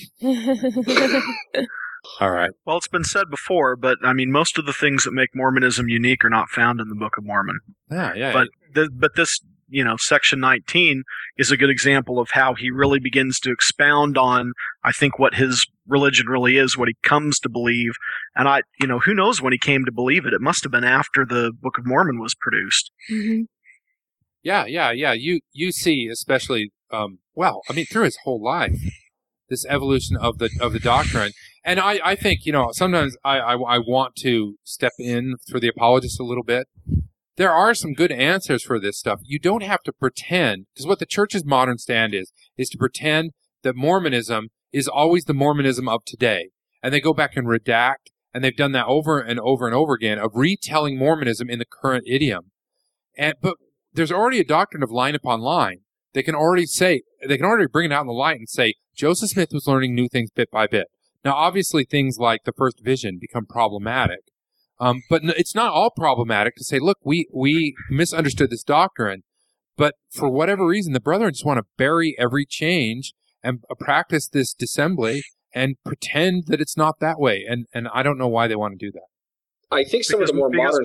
All right. Well, it's been said before, but I mean, most of the things that make Mormonism unique are not found in the Book of Mormon. Yeah. But this, section 19 is a good example of how he really begins to expound on, I think, what his religion really is, what he comes to believe. And who knows when he came to believe it? It must have been after the Book of Mormon was produced. Mhm. Yeah. You see, especially, through his whole life, this evolution of the doctrine. And I think, sometimes I want to step in for the apologist a little bit. There are some good answers for this stuff. You don't have to pretend, because what the church's modern stand is to pretend that Mormonism is always the Mormonism of today. And they go back and redact, and they've done that over and over and over again, of retelling Mormonism in the current idiom. But there's already a doctrine of line upon line. They can already bring it out in the light and say, Joseph Smith was learning new things bit by bit. Now, obviously, things like the first vision become problematic. But it's not all problematic to say, look, we misunderstood this doctrine, but for whatever reason, the brethren just want to bury every change and practice this dissembly and pretend that it's not that way. And I don't know why they want to do that. I think some of the more modern...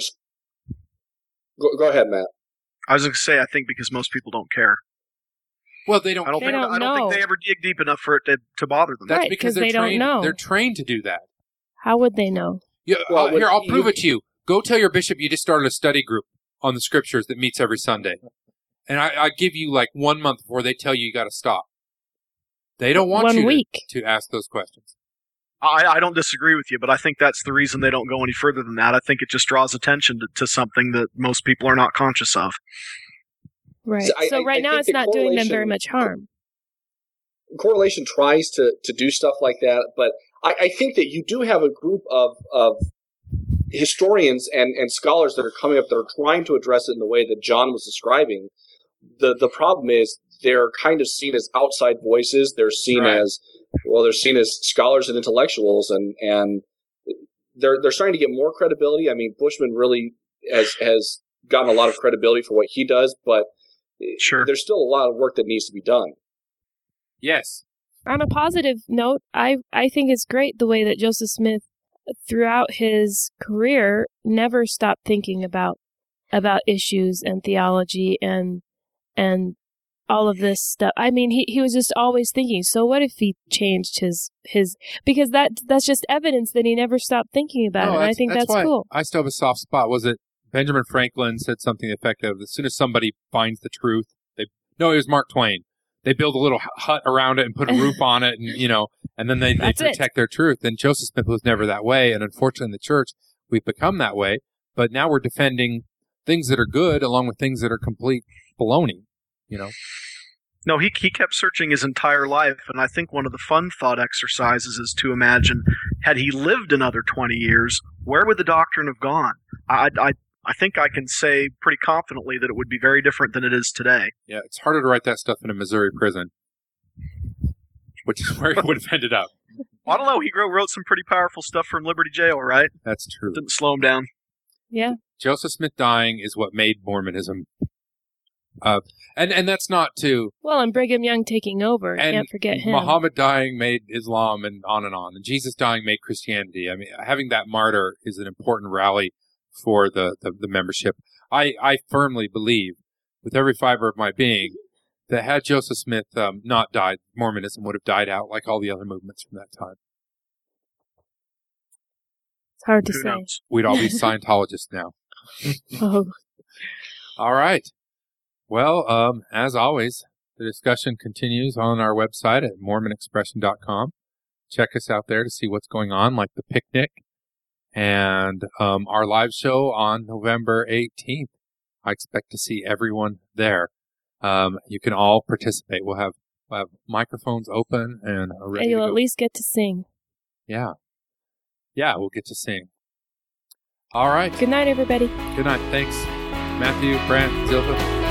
Go ahead, Matt. I was going to say, I think because most people don't care. Well, they don't. I don't think they ever dig deep enough for it to bother them. That's Right, because they don't know. They're trained to do that. How would they know? Yeah, Well, here, I'll prove it to you. Go tell your bishop you just started a study group on the scriptures that meets every Sunday. And I give you like 1 month before they tell you got to stop. They don't want 1 you week. to ask those questions. I don't disagree with you, but I think that's the reason they don't go any further than that. I think it just draws attention to something that most people are not conscious of. Right. So Right now think it's the not doing them correlation- very much harm. Correlation tries to do stuff like that, but I think that you do have a group of historians and scholars that are coming up that are trying to address it in the way that John was describing. The problem is they're kind of seen as outside voices. They're seen Right. as scholars and intellectuals, and they're starting to get more credibility. I mean, Bushman really has gotten a lot of credibility for what he does, but Sure. there's still a lot of work that needs to be done. Yes. On a positive note, I think it's great the way that Joseph Smith, throughout his career, never stopped thinking about issues and theology and all of this stuff. I mean, he was just always thinking, so what if he changed his because that's just evidence that he never stopped thinking about it. And I think that's why cool. I still have a soft spot. Was it Benjamin Franklin said something effective? As soon as somebody finds the truth, it was Mark Twain. They build a little hut around it and put a roof on it, and then they protect their truth. And Joseph Smith was never that way. And unfortunately, in the church, we've become that way. But now we're defending things that are good along with things that are complete baloney, No, he kept searching his entire life, and I think one of the fun thought exercises is to imagine, had he lived another 20 years, where would the doctrine have gone? I think I can say pretty confidently that it would be very different than it is today. Yeah, it's harder to write that stuff in a Missouri prison, which is where he would have ended up. I don't know. He wrote some pretty powerful stuff from Liberty Jail, right? That's true. Didn't slow him down. Yeah. Joseph Smith dying is what made Mormonism. And that's not to. Well, and Brigham Young taking over. Can't forget him. Muhammad dying made Islam, and on. And Jesus dying made Christianity. I mean, having that martyr is an important rally for the membership. I firmly believe, with every fiber of my being, that had Joseph Smith not died, Mormonism would have died out like all the other movements from that time. It's hard to Who say. knows? We'd all be Scientologists now. Oh, All right. Well, as always, the discussion continues on our website at MormonExpression.com. Check us out there to see what's going on, like the picnic and our live show on November 18th. I expect to see everyone there. You can all participate. We'll have microphones open and ready and you'll to at go. least get to sing. Yeah. Yeah, we'll get to sing. All right. Good night, everybody. Good night. Thanks, Matthew, Brent, Zilpha.